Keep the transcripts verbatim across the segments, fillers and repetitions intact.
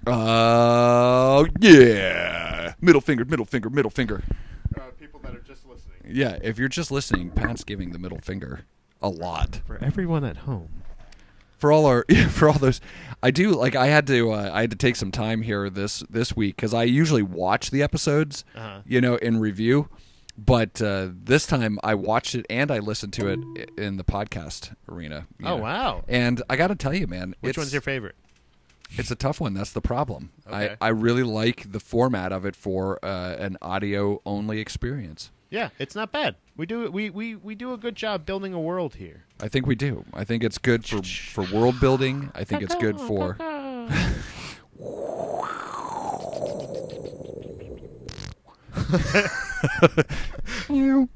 Uh, yeah. Middle finger, middle finger, middle finger. Uh, people that are just listening. Yeah, if you're just listening, Pat's giving the middle finger a lot. For everyone at home. For all our, for all those, I do like. I had to, uh, I had to take some time here this this week because I usually watch the episodes, uh-huh. you know, in review. But uh, this time I watched it and I listened to it in the podcast arena. Oh know. wow! And I got to tell you, man, which it's, one's your favorite? It's a tough one. That's the problem. Okay. I, I really like the format of it for uh, an audio only experience. Yeah, it's not bad. We do we, we, we do a good job building a world here. I think we do. I think it's good for, for world building. I think it's good for. You.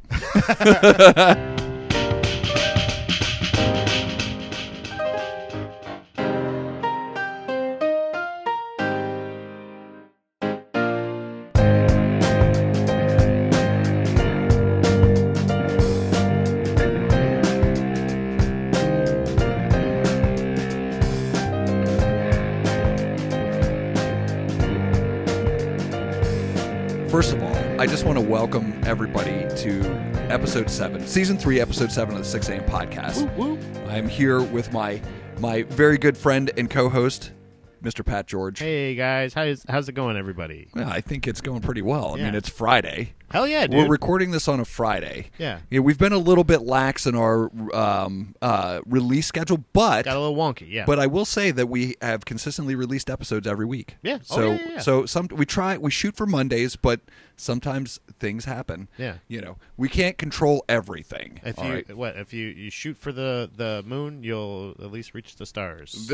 First of all, I just want to welcome everybody to episode seven, season three, episode seven of the six a.m. podcast. Woo, woo. I'm here with my my very good friend and co-host, Mister Pat George. Hey guys, how's how's it going, everybody? Yeah, I think it's going pretty well. I Yeah. mean, it's Friday. Hell yeah, dude. We're recording this on a Friday. Yeah. Yeah, we've been a little bit lax in our um, uh, release schedule, but Got a little wonky, yeah. but I will say that we have consistently released episodes every week. Yeah. Oh, So yeah, yeah, yeah. so some we try we shoot for Mondays, but sometimes things happen. Yeah. You know, we can't control everything. if all you right? what if you, you shoot for the, the moon, you'll at least reach the stars.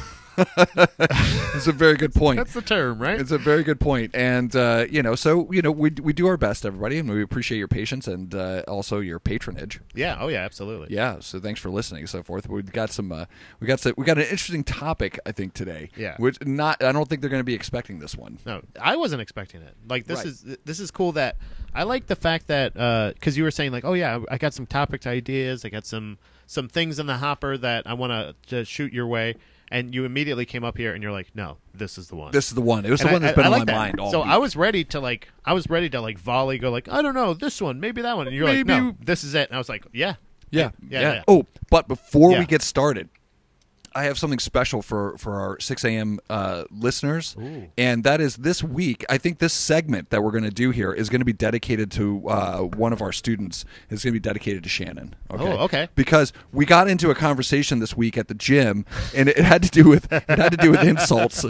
It's a very good point. That's the term, right? It's a very good point, and uh, you know, so you know, we we do our best, everybody, and we appreciate your patience and uh, also your patronage. yeah. Oh yeah, absolutely. Yeah, so thanks for listening and so forth. We've got some, uh, we got some, we got an interesting topic, I think, today. Yeah. which not, I don't think they're going to be expecting this one. No, I wasn't expecting it. Like this Right. is this is cool that I like the fact that because you were saying like, oh yeah, I got some topic ideas, I got some some things in the hopper that I want to shoot your way, and you immediately came up here and you're like, no, this is the one. This is the one. It was And the one I- that's been I on like my that. mind all So week. I was ready to like, I was ready to like volley, go like, I don't know, this one, maybe that one, and you're like, Maybe- no, this is it. And I was like, yeah, yeah, yeah, yeah, yeah. Oh, but before Yeah. we get started, I have something special for, for our six a.m. Uh, listeners, Ooh. and that is this week. I think this segment that we're going to do here is going to be dedicated to uh, one of our students. It's going to be dedicated to Shannon. Okay? Oh, okay. Because we got into a conversation this week at the gym, and it had to do with it had to do with insults.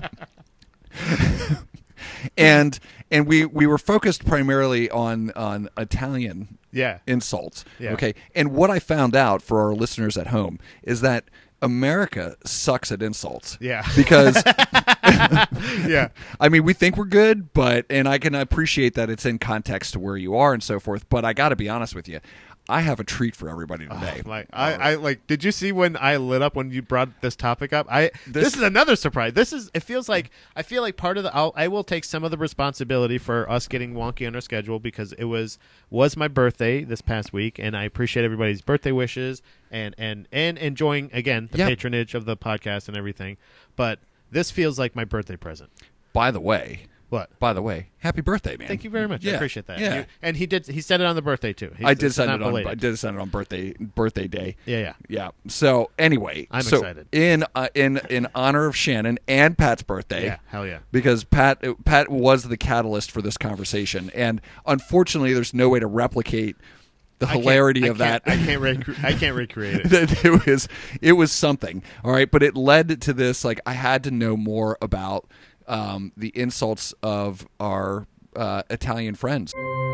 and and we, we were focused primarily on on Italian yeah, insults. Yeah. Okay. And what I found out for our listeners at home is that America sucks at insults. Yeah. Because yeah. I mean, we think we're good, but and I can appreciate that it's in context to where you are and so forth, but I got to be honest with you. I have a treat for everybody today. Like I, I like. Did you see when I lit up when you brought this topic up? I this, This- is another surprise. This is. It feels like I feel like part of the. I'll, I will take some of the responsibility for us getting wonky on our schedule because it was was my birthday this past week, and I appreciate everybody's birthday wishes and and and enjoying again the Yep. patronage of the podcast and everything. But this feels like my birthday present. By the way, What? by the way, happy birthday, man. Thank you very much. I Yeah. appreciate that. Yeah. You- and he did. He said it on the birthday too. He, I did it's send not it on belated. I did send it on birthday birthday day. Yeah, yeah. Yeah. So anyway, I'm so excited. in uh, in in honor of Shannon and Pat's birthday. Yeah, hell yeah. Because Pat Pat was the catalyst for this conversation, and unfortunately, there's no way to replicate the I can't- hilarity I of that. can't- I can't. Rec- I can't recreate it. That it was it was something. All right, but it led to this. Like I had to know more about um, the insults of our uh, Italian friends.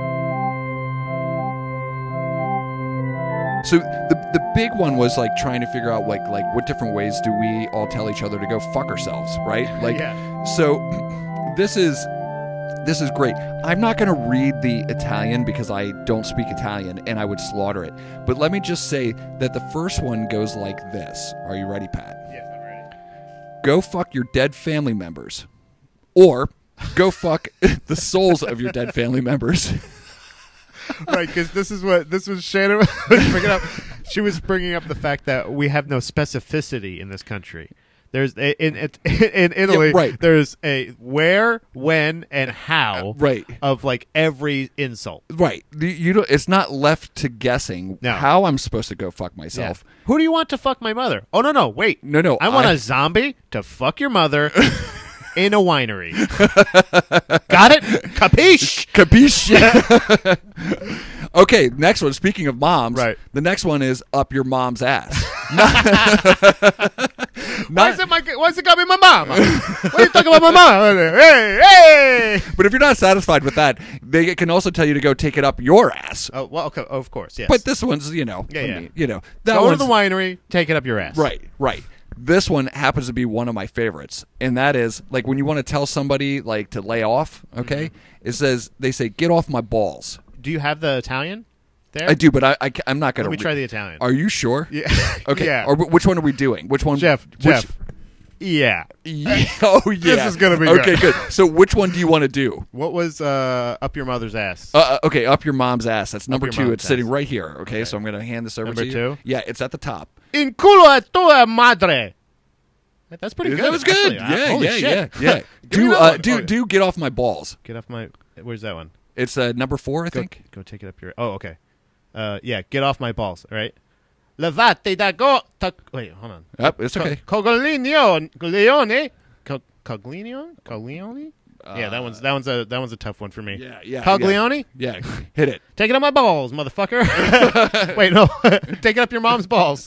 So the the big one was like trying to figure out like like what different ways do we all tell each other to go fuck ourselves, right? Like Yeah. so this is this is great. I'm not going to read the Italian because I don't speak Italian and I would slaughter it. But let me just say that the first one goes like this. Are you ready, Pat? Yes, I'm ready. Go fuck your dead family members. Or go fuck the souls of your dead family members. Right, because this is what this was Shannon was bringing up. She was bringing up the fact that we have no specificity in this country. There's a, in in in Italy. Yeah, right. There's a where, when, and how. Right. Of like every insult. Right. You, you don't, it's not left to guessing No. how I'm supposed to go fuck Yeah. myself. Who do you want to fuck my mother? Oh no no wait No, no, I want I- a zombie to fuck your mother in a winery. Got it? Capiche? Capiche? Okay, next one. Speaking of moms, Right. the next one is up your mom's ass. Why is it my? Why is it got me my mom? What are you talking about my mom? Hey hey! But if you're not satisfied with that, they can also tell you to go take it up your ass. Oh well, okay, of course, yes. But this one's, you know, Yeah, I yeah. mean, you know, that go to one's the winery, take it up your ass. right, right. This one happens to be one of my favorites, and that is like when you want to tell somebody like to lay off. Okay, Mm-hmm. it says they say get off my balls. Do you have the Italian there? I do, but I, I am not going Let to. me try the Italian. Are you sure? Yeah. Okay. Yeah. Or which one are we doing? Which one? Jeff. Which, Jeff. Yeah. Yeah. Oh yeah. This is gonna be okay. good. Good. So which one do you want to do? What was uh, up your mother's ass? Uh, uh, okay, up your mom's ass. That's number your two. mom's It's sitting ass. right here. Okay, so I'm going to hand this over Number to you. two? Yeah, it's at the top. In culo a tua madre. That's pretty good. That was good. actually. Yeah, Holy yeah, shit. yeah, yeah. Give me do another uh, one. do Oh, do get off my balls. Get off my. Where's that one? It's uh, number four, I Go, think. go take it up your. Oh, okay. Uh, yeah, get off my balls. All right. Levate da go. Ta, wait, hold on. Yep, it's okay. Coglione, Leone, Coglione, Coglione. Yeah, that one's that one's a that one's a tough one for me. Yeah, yeah. Coglione, Yeah, yeah. Hit it. take it up my balls, motherfucker. Wait, no, take it up your mom's balls.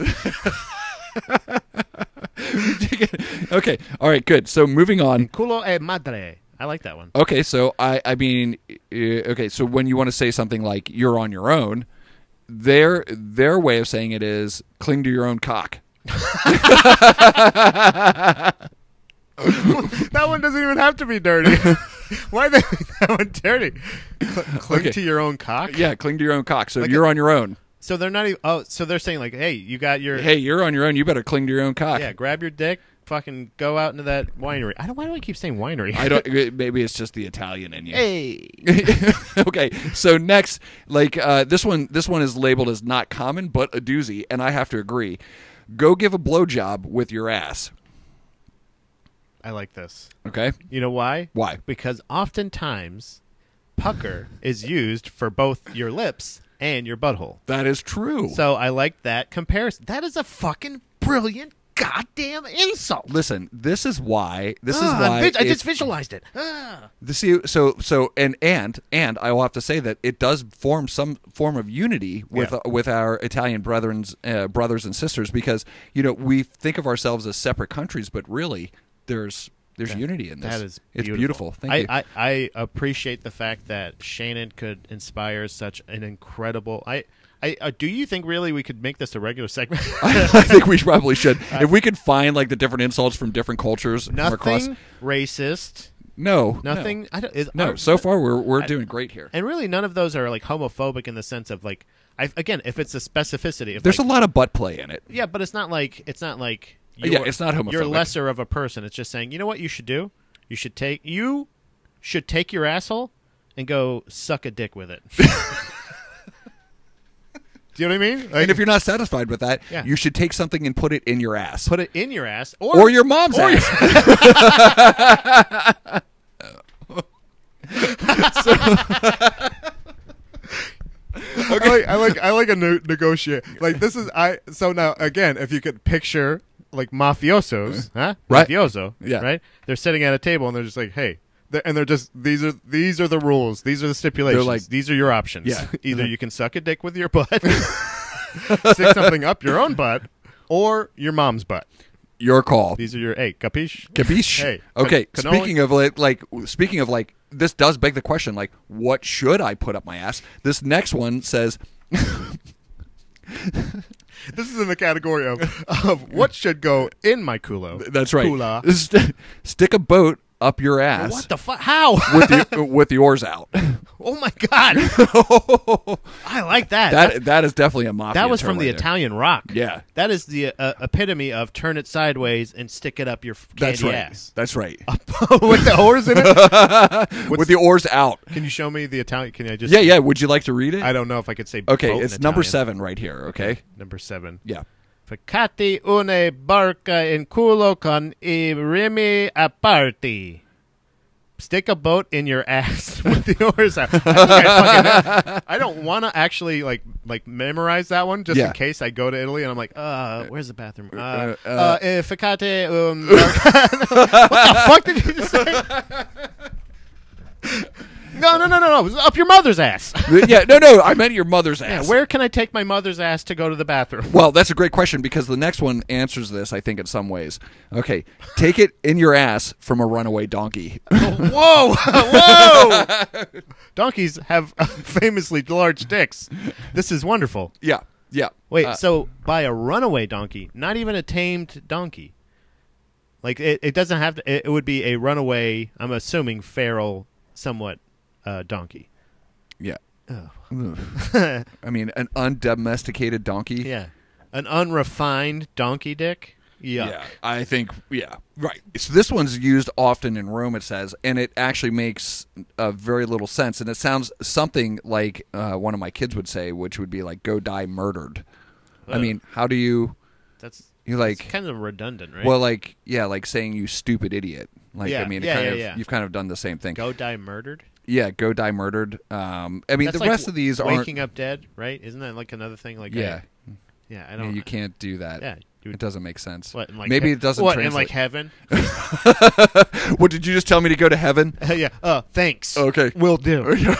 Okay. All right. Good. So moving on. Culo e madre. I like that one. Okay. So I I mean uh, okay. So when you want to say something like you're on your own, their their way of saying it is cling to your own cock. That one doesn't even have to be dirty. Why they make that one dirty? Cl- cling Okay. to your own cock. Yeah, cling to your own cock. So Like if you're on your own, So they're not even. Oh, so they're saying like, hey, you got your. hey, you're on your own. You better cling to your own cock. Yeah, grab your dick. Fucking go out into that winery. I don't. Why do I keep saying winery? I don't. Maybe it's just the Italian in you. Hey. Okay, so next, like uh, this one, this one is labeled as not common, but a doozy, and I have to agree. Go give a blowjob with your ass. I like this. Okay, You know why? why? Because oftentimes, pucker is used for both your lips and your butthole. That is true. So I like that comparison. That is a fucking brilliant goddamn insult. Listen, this is why. This Ah, is why. I, vis- I it- just visualized it. Ah. the see, so so and and and I will have to say that it does form some form of unity with Yeah. uh, with our Italian brethrens, uh, brothers and sisters, because you know we think of ourselves as separate countries, but really there's there's That- unity in this. That is it's beautiful. beautiful. Thank I, you. I, I appreciate the fact that Shannon could inspire such an incredible. I, I uh, do you think really we could make this a regular segment? I think we probably should. If we could find like the different insults from different cultures from across. Nothing racist. No, Nothing. No, I don't, is, no. are- So far, we're we're I- doing great here. and really, none of those are like homophobic in the sense of like. I, again, if it's a specificity, if There's like, a lot of butt play in it. yeah, but it's not like it's not like Yeah, you're- it's not homophobic. You're lesser of a person. It's just saying, you know what you should do? You should take you should take your asshole and go suck a dick with it. Do you know what I mean? Like, And if you're not satisfied with that, Yeah. you should take something and put it in your ass, put it in your ass or, or your mom's or your- ass. I like I like I like a no- negotiate. Like this is I so now again, if you could picture like mafiosos, huh? Right. Mafioso, Yeah. right? They're sitting at a table and they're just like, "Hey," they're, and they're just these are these are the rules. These are the stipulations. like- these are your options. Yeah. Either you can suck a dick with your butt, stick something up your own butt, or your mom's butt. Your call. These are your hey, capiche? Capiche? Hey, Okay. can- cannoli- Speaking of like, like, speaking of like, this does beg the question. Like, what should I put up my ass? This next one says, This is in the category of of what should go in my culo. "That's right. Coola. St- stick a boat up your ass What the fuck? How? with the with the oars out." Oh my god! I like that. That that is definitely a mafia. That was term from the right there. Italian Rock. Yeah. That is the uh, epitome of turn it sideways and stick it up your f- candy That's right. ass. That's right. With the oars in it? With the oars out. Can you show me the Italian? Can I just? Yeah, yeah. Would you like to read it? I don't know if I could say. Okay, boat in it's number Italian. seven right here. Okay. Number seven. Yeah. Ficati une barca in culo con I remi a parti. Stick a boat in your ass with the oars out. I, think I, fucking, I don't want to actually like like memorize that one just Yeah. in case I go to Italy and I'm like, uh, where's the bathroom? Uh, Uh, uh, uh, eh, ficate um. What the fuck did you just say? No, no, no, no, no! It was up your mother's ass. yeah, no, no, I meant your mother's Yeah, ass. where can I take my mother's ass to go to the bathroom? Well, that's a great question because the next one answers this, I think, in some ways. Okay, take it in your ass from a runaway donkey. Whoa, whoa! Donkeys have famously large dicks. This is wonderful. yeah, yeah. Wait, Uh, so by a runaway donkey, not even a tamed donkey. Like it, it doesn't have to. It, it would be a runaway. I'm assuming feral, somewhat uh, donkey. yeah. Oh. Ugh. I mean, an undomesticated donkey. Yeah, an unrefined donkey dick. Yuck. Yeah, I think, yeah, right. So this one's used often in Rome, it says, and it actually makes uh, very little sense. And it sounds something like uh, one of my kids would say, which would be like, go die murdered. I Ugh. mean, how do you, That's you like, it's kind of redundant, right? well, like, yeah, like saying you stupid idiot. Like, Yeah, I mean, it yeah, kind yeah, of, yeah. you've kind of done the same thing. Go die murdered. Yeah, go die murdered. Um, I mean, That's the like rest of these aren't, waking up dead, right? Isn't that like another thing? Like yeah, uh, yeah, I yeah, don't. you can't do that. Yeah, you It would, doesn't make sense. what, in like Maybe he- it doesn't What translate. in like heaven? What, did you just tell me to go to heaven? yeah. Uh, thanks. Okay. Will do.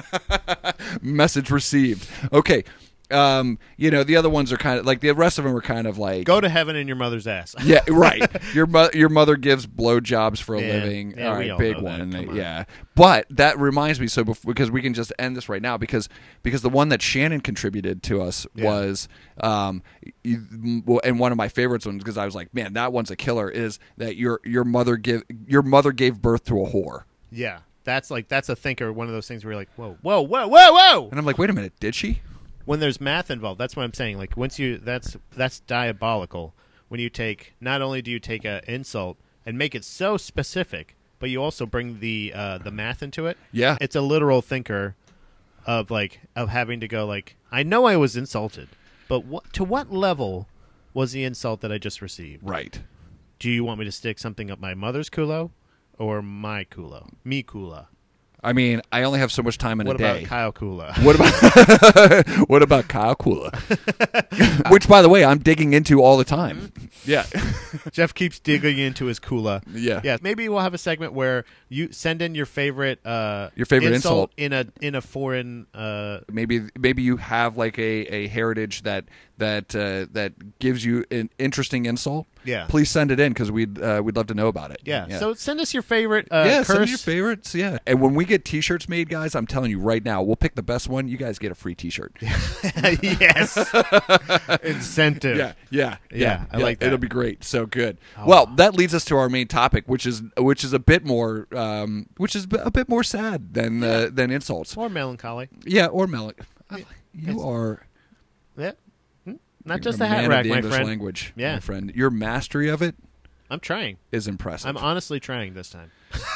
Message received. Okay. Um, you know, the other ones are kind of like the rest of them are kind of like Go to heaven in your mother's ass. yeah, right. Your mo- your mother gives blowjobs for a Yeah. living. Yeah, all we right, all big know that. one. Come on. Yeah, but that reminds me. So bef- because we can just end this right now because because the one that Shannon contributed to us Yeah. was um, you, well, and one of my favorites ones because I was like, man, that one's a killer. Is that your your mother give your mother gave birth to a whore? Yeah, that's like that's a thinker. One of those things where you're like, whoa, whoa, whoa, whoa, whoa. And I'm like, wait a minute, did she? When there's math involved, that's what I'm saying. Like once you, that's that's diabolical. When you take, not only do you take an insult and make it so specific, but you also bring the uh, the math into it. Yeah. It's a literal thinker of like of having to go like, I know I was insulted, but what to what level was the insult that I just received? Right. Do you want me to stick something up my mother's culo or my culo? Me culo. I mean, I only have so much time in What a about day. Kyle Kula? What about what about Kyle Kula? Which, by the way, I'm digging into all the time. Yeah, Jeff keeps digging into his Kula. yeah, Yeah, maybe we'll have a segment where you send in your favorite uh, Your favorite insult. in a in a foreign. Uh, Maybe maybe you have like a, a heritage that that uh, that gives you an interesting insult. Yeah. Please send it in because we'd uh, we'd love to know about it. yeah. yeah. So send us your favorite uh, yeah, curse. send us your favorites. Yeah, and when we get T-shirts made, guys, I'm telling you right now, we'll pick the best one. You guys get a free T-shirt. Yes. Incentive. Yeah, yeah, Yeah, I like that. It'll be great. So good. Oh. Well, that leads us to our main topic, which is which is a bit more, um, which is a bit more sad than uh, than insults. Or melancholy. Yeah, or mel. You It's- are Yeah. Hmm? Not you're just a a hat man rack, of the my English friend. language. Yeah. my friend. Your mastery of it I'm trying. is impressive. I'm honestly trying this time.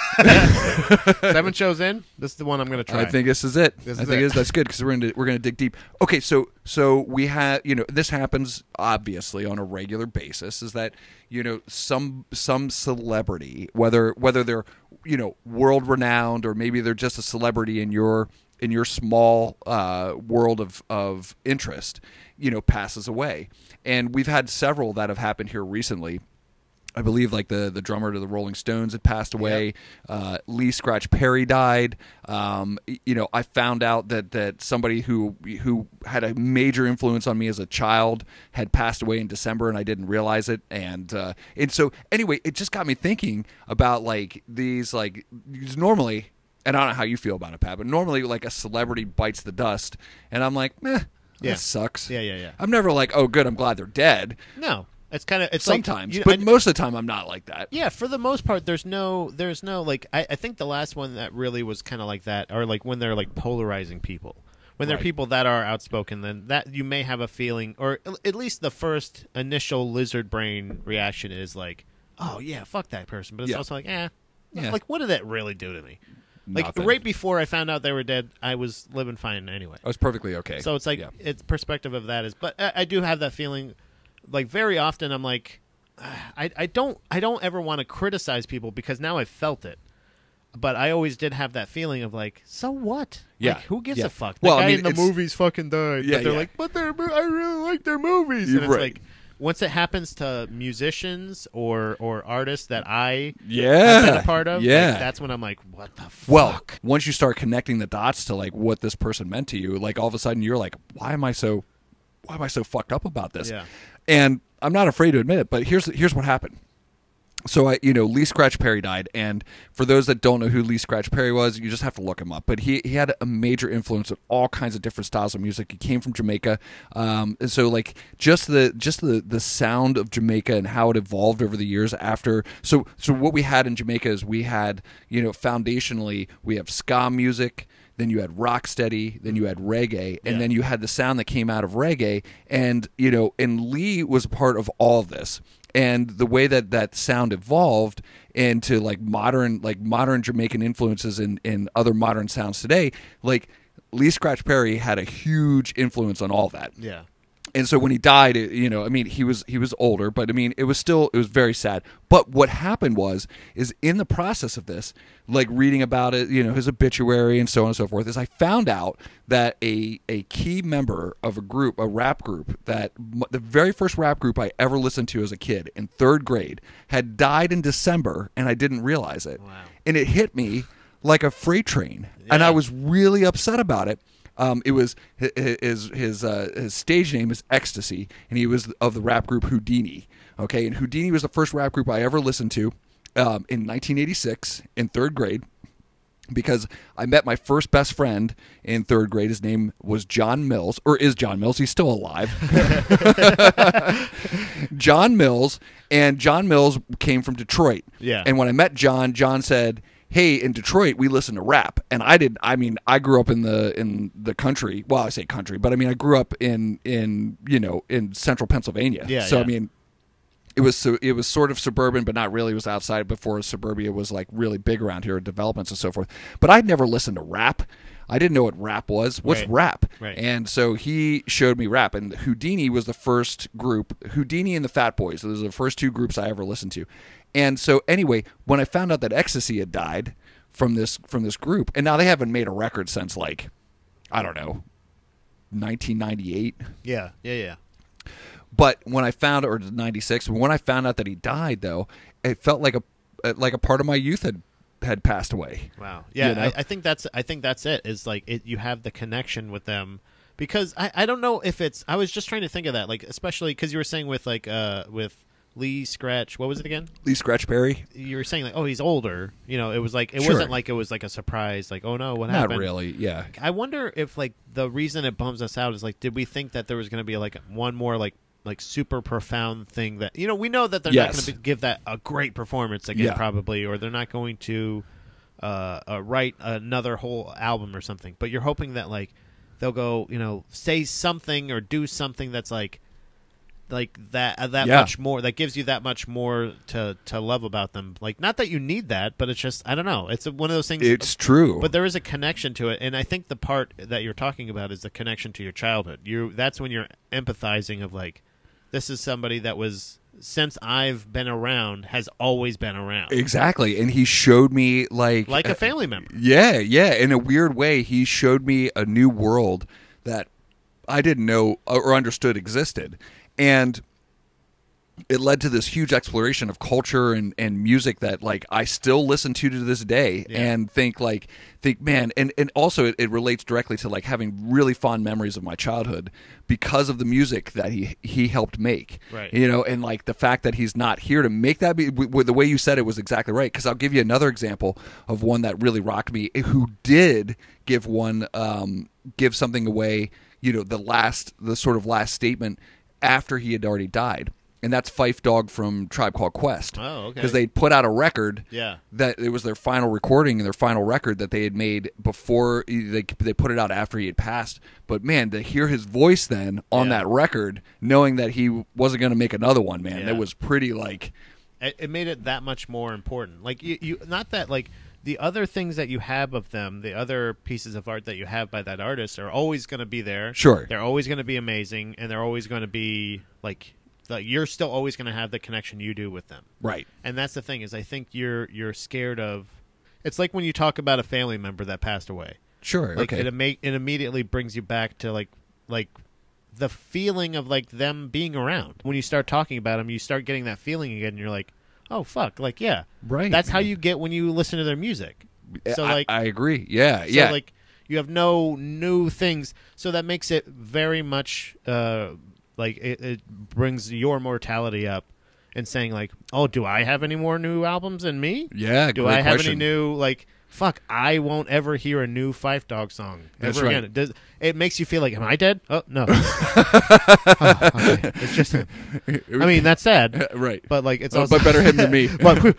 Seven shows in. This is the one I'm going to try. I think this is it. This I is think it. It is. That's good because we're going to we're going to dig deep. Okay, so so we have you know this happens obviously on a regular basis. Is that you know some some celebrity whether whether they're you know world renowned or maybe they're just a celebrity in your in your small uh, world of of interest, you know, passes away, and we've had several that have happened here recently. I believe like the, the drummer to the Rolling Stones had passed away. Yep. Uh, Lee Scratch Perry died. Um, y- you know, I found out that, that somebody who who had a major influence on me as a child had passed away in December, and I didn't realize it. And uh, and so anyway, it just got me thinking about like these like these normally, and I don't know how you feel about it, Pat, but normally like a celebrity bites the dust, and I'm like, meh, that Yeah. sucks. Yeah, yeah, yeah. I'm never like, oh, good, I'm glad they're dead. No. It's kind of it's Sometimes, like, you- but I- most of the time, I'm not like that. Yeah, for the most part, there's no, there's no like. I, I think the last one that really was kind of like that, or like when they're like polarizing people, when they're Right. people that are outspoken, then that you may have a feeling, or at least the first initial lizard brain reaction is like, oh yeah, fuck that person. But it's Yeah. also like, eh, Yeah. like what did that really do to me? Like Nothing. right before I found out they were dead, I was living fine anyway. I was perfectly okay. So it's like yeah. it's perspective of that is, but I, I do have that feeling. like very often I'm like, I I don't I don't ever want to criticize people because now I've felt it. But I always did have that feeling of like, so what? Yeah. Like, who gives Yeah. a fuck? The Well, I guy mean, in the it's- movies fucking died. Yeah, but they're yeah. like, but they're I really like their movies. And You're it's right. like, once it happens to musicians or or artists that I Yeah. have been a part of, Yeah. like, that's when I'm like, what the fuck? Well, once you start connecting the dots to like what this person meant to you, like all of a sudden you're like, why am I so, why am I so fucked up about this? Yeah. And I'm not afraid to admit it, but here's here's what happened. So I, you know, Lee Scratch Perry died, and for those that don't know who Lee Scratch Perry was, you just have to look him up. But he he had a major influence on all kinds of different styles of music. He came from Jamaica, um, and so like just the just the the sound of Jamaica and how it evolved over the years after. So so what we had in Jamaica is we had, you know, foundationally we have ska music. Then you had rocksteady, then you had reggae, and Yeah. then you had the sound that came out of reggae. And, you know, and Lee was a part of all of this. And the way that that sound evolved into like modern, like modern Jamaican influences in, in other modern sounds today, like Lee Scratch Perry had a huge influence on all that. Yeah. And so when he died, it, you know, I mean, he was he was older, but I mean, it was still it was very sad. But what happened was, is in the process of this, like reading about it, you know, his obituary and so on and so forth, is I found out that a a key member of a group, a rap group, that m- the very first rap group I ever listened to as a kid in third grade had died in December, and I didn't realize it, Wow. and it hit me like a freight train, and Yeah. I was really upset about it. Um, it was hi- hi- his his uh, his stage name is Ecstasy, and he was of the rap group Houdini. Okay, and Houdini was the first rap group I ever listened to um, in nineteen eighty-six in third grade, because I met my first best friend in third grade. His name was John Mills, or is John Mills. He's still alive. John Mills, and John Mills came from Detroit. Yeah. And when I met John, John said, hey, in Detroit we listen to rap. And I did I mean I grew up in the in the country. Well, I say country, but I mean I grew up in in you know in central Pennsylvania. Yeah, so yeah. I mean it was so it was sort of suburban, but not really. It was outside before suburbia was like really big around here, developments and so forth. But I'd never listened to rap. I didn't know what rap was. What's Right. rap? Right. And so he showed me rap. And Houdini was the first group. Houdini and the Fat Boys. Those are the first two groups I ever listened to. And so anyway, when I found out that Ecstasy had died from this from this group, and now they haven't made a record since like, I don't know, nineteen ninety-eight. Yeah. Yeah. Yeah. But when I found, or ninety-six, when I found out that he died, though, it felt like a like a part of my youth had had passed away. Wow. Yeah, You know? I, I think that's I think that's it. Is like it, you have the connection with them because I, I don't know if it's. I was just trying to think of that, like especially because you were saying with like uh with Lee Scratch. What was it again? Lee Scratch Perry? You were saying like, oh, he's older. You know, it was like it Sure. wasn't like it was like a surprise. Like, oh no, what Not happened? really. Yeah. I wonder if like the reason it bums us out is like, did we think that there was going to be like one more like like super profound thing that you know we know that they're Yes. not going to give that a great performance again Yeah. probably, or they're not going to uh, uh, write another whole album or something. But you're hoping that like they'll go you know say something or do something that's like like that uh, that Yeah. much more that gives you that much more to to love about them. Like not that you need that, but it's just I don't know. It's a, one of those things. It's true. But there is a connection to it, and I think the part that you're talking about is the connection to your childhood. You that's when you're empathizing of like, this is somebody that was since I've been around has always been around, Exactly. And he showed me like like a family member. Yeah, yeah. In a weird way, he showed me a new world that I didn't know or understood existed. And it led to this huge exploration of culture and, and music that like I still listen to to this day Yeah. and think like think man and, and also it, it relates directly to like having really fond memories of my childhood because of the music that he he helped make. Right. You know, and like the fact that he's not here to make that be w- w- the way you said it was exactly right, because I'll give you another example of one that really rocked me who did give one um give something away, you know, the last the sort of last statement after he had already died. And that's Phife Dawg from Tribe Called Quest. Oh, okay. Because they put out a record Yeah. that it was their final recording and their final record that they had made before they they put it out after he had passed. But man, to hear his voice then on Yeah. that record, knowing that he wasn't going to make another one, man, Yeah. that was pretty like It, it made it that much more important. Like you, you, not that like the other things that you have of them, the other pieces of art that you have by that artist are always going to be there. Sure. They're always going to be amazing, and they're always going to be like like, you're still always going to have the connection you do with them. Right. And that's the thing is I think you're you're scared of. It's like when you talk about a family member that passed away. Sure. Like okay. it, ima- it immediately brings you back to like like the feeling of like them being around. When you start talking about them, you start getting that feeling again. And you're like, oh fuck, like yeah, right. That's how you get when you listen to their music. So I, like I agree. Yeah. so yeah. like you have no new things. So that makes it very much uh, like it, it brings your mortality up. And saying like, oh, do I have any more new albums than me? Yeah. Do great I have question. any new like? Fuck, I won't ever hear a new Fife Dog song That's ever right. again. It, does, it makes you feel like, am I dead? Oh no. Oh, okay. It's just. I mean, that's sad, right. but like it's Oh, also but better him than me. but whew,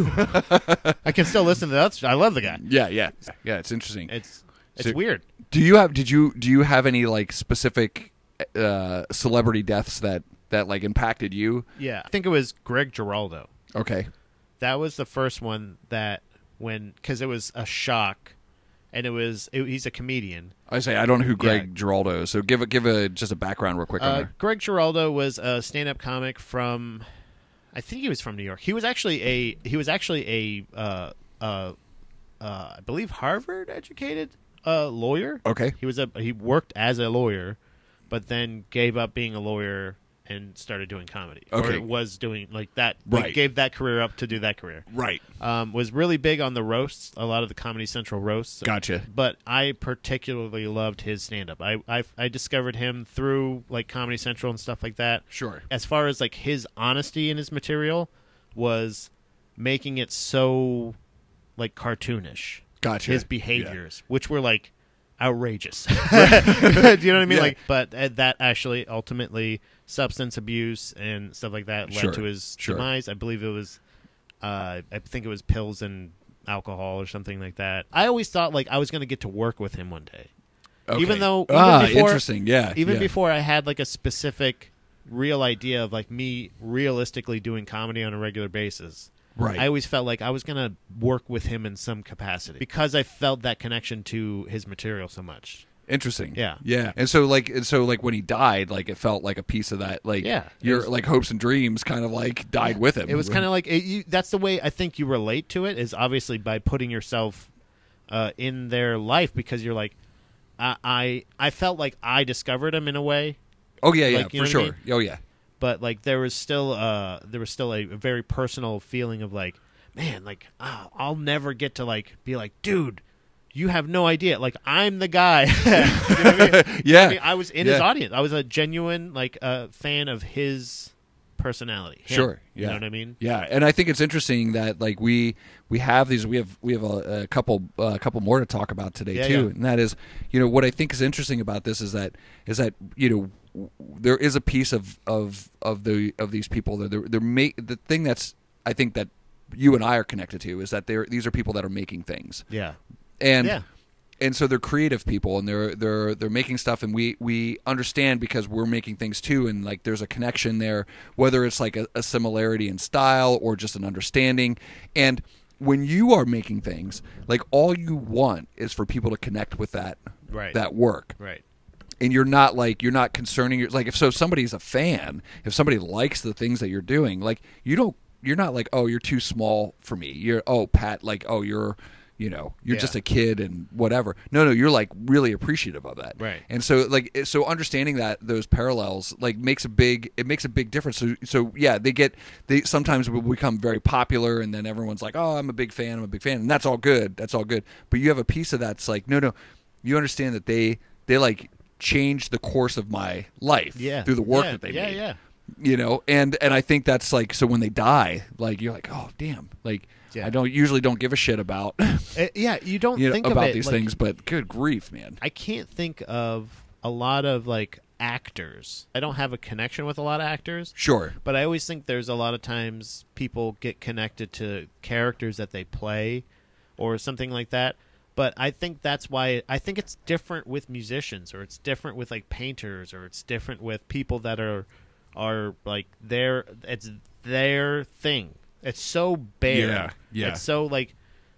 whew. I can still listen to that. I love the guy. Yeah. Yeah. Yeah. It's interesting. It's it's So- weird. Do you have? Did you? Do you have any like specific uh, celebrity deaths that that like impacted you? Yeah, I think it was Greg Giraldo. Okay. That was the first one that when because it was a shock, and it was it, he's a comedian. I say I don't know who Greg Giraldo is, so give a give a just a background real quick on Uh, there. Greg Giraldo was a stand-up comic from, I think he was from New York. He was actually a he was actually a uh, uh, uh, I believe Harvard educated uh, lawyer. Okay. He was a he worked as a lawyer, but then gave up being a lawyer and started doing comedy. Okay. Or was doing like that. Like, Right. gave that career up to do that career. Right. Um, was really big on the roasts, a lot of the Comedy Central roasts. Gotcha. But I particularly loved his stand-up. I, I I discovered him through like Comedy Central and stuff like that. Sure. As far as like his honesty in his material was making it so like cartoonish. Gotcha. His behaviors, which were like outrageous. Do you know what I mean? Yeah. Like, but uh, that actually ultimately substance abuse and stuff like that led Sure. to his Sure. demise. I believe it was, uh, I think it was pills and alcohol or something like that. I always thought like I was going to get to work with him one day, Okay. even though even ah, before, interesting. Yeah. even yeah. before I had like a specific real idea of like me realistically doing comedy on a regular basis. Right. I always felt like I was going to work with him in some capacity because I felt that connection to his material so much. Interesting. Yeah. Yeah. And so like and so like when he died, like it felt like a piece of that like Yeah. It your was- like hopes and dreams kind of like died with him. It was kind of like it, you, that's the way I think you relate to it is obviously by putting yourself uh, in their life because you're like I, I I felt like I discovered him in a way, Oh yeah, yeah, like, you for know what I sure. Oh yeah. but like there was still uh there was still a very personal feeling of like man like oh, I'll never get to like be like dude you have no idea like I'm the guy. You know what I mean? Yeah. I mean, I was in his Yeah. audience. I was a genuine like uh, fan of his personality. Him. Sure. You Yeah. know what I mean? Yeah, and I think it's interesting that like we we have these we have we have a, a couple uh, a couple more to talk about today Yeah, too, yeah. and that is you know what I think is interesting about this is that is that you know w- there is a piece of of of the of these people that they're, they're make the thing that's I think that you and I are connected to is that they're these are people that are making things Yeah. and Yeah. and so they're creative people and they're they're they're making stuff and we we understand because we're making things too and like there's a connection there whether it's like a, a similarity in style or just an understanding and when you are making things like all you want is for people to connect with that Right. that work Right. and you're not like you're not concerning your like if so if somebody's a fan if somebody likes the things that you're doing like you don't you're not like oh you're too small for me you're oh Pat like oh you're you know you're Yeah. just a kid and whatever no no you're like really appreciative of that Right. and so like it- so understanding that those parallels like makes a big it makes a big difference so so yeah they get they sometimes will become very popular and then everyone's like oh I'm a big fan I'm a big fan and that's all good that's all good but you have a piece of that's like no no you understand that they they like changed the course of my life Yeah. through the work yeah. that they yeah, made Yeah. you know and and I think that's like so when they die like you're like oh damn like Yeah. I don't usually don't give a shit about Uh, yeah. You don't you know, think about of it, these like, things but good grief man I can't think of a lot of like actors. I don't have a connection with a lot of actors. sure But I always think there's a lot of times people get connected to characters that they play or something like that. But I think that's why I think it's different with musicians or it's different with like painters or it's different with people that are are like their it's their thing. It's so bare. Yeah, yeah. It's so like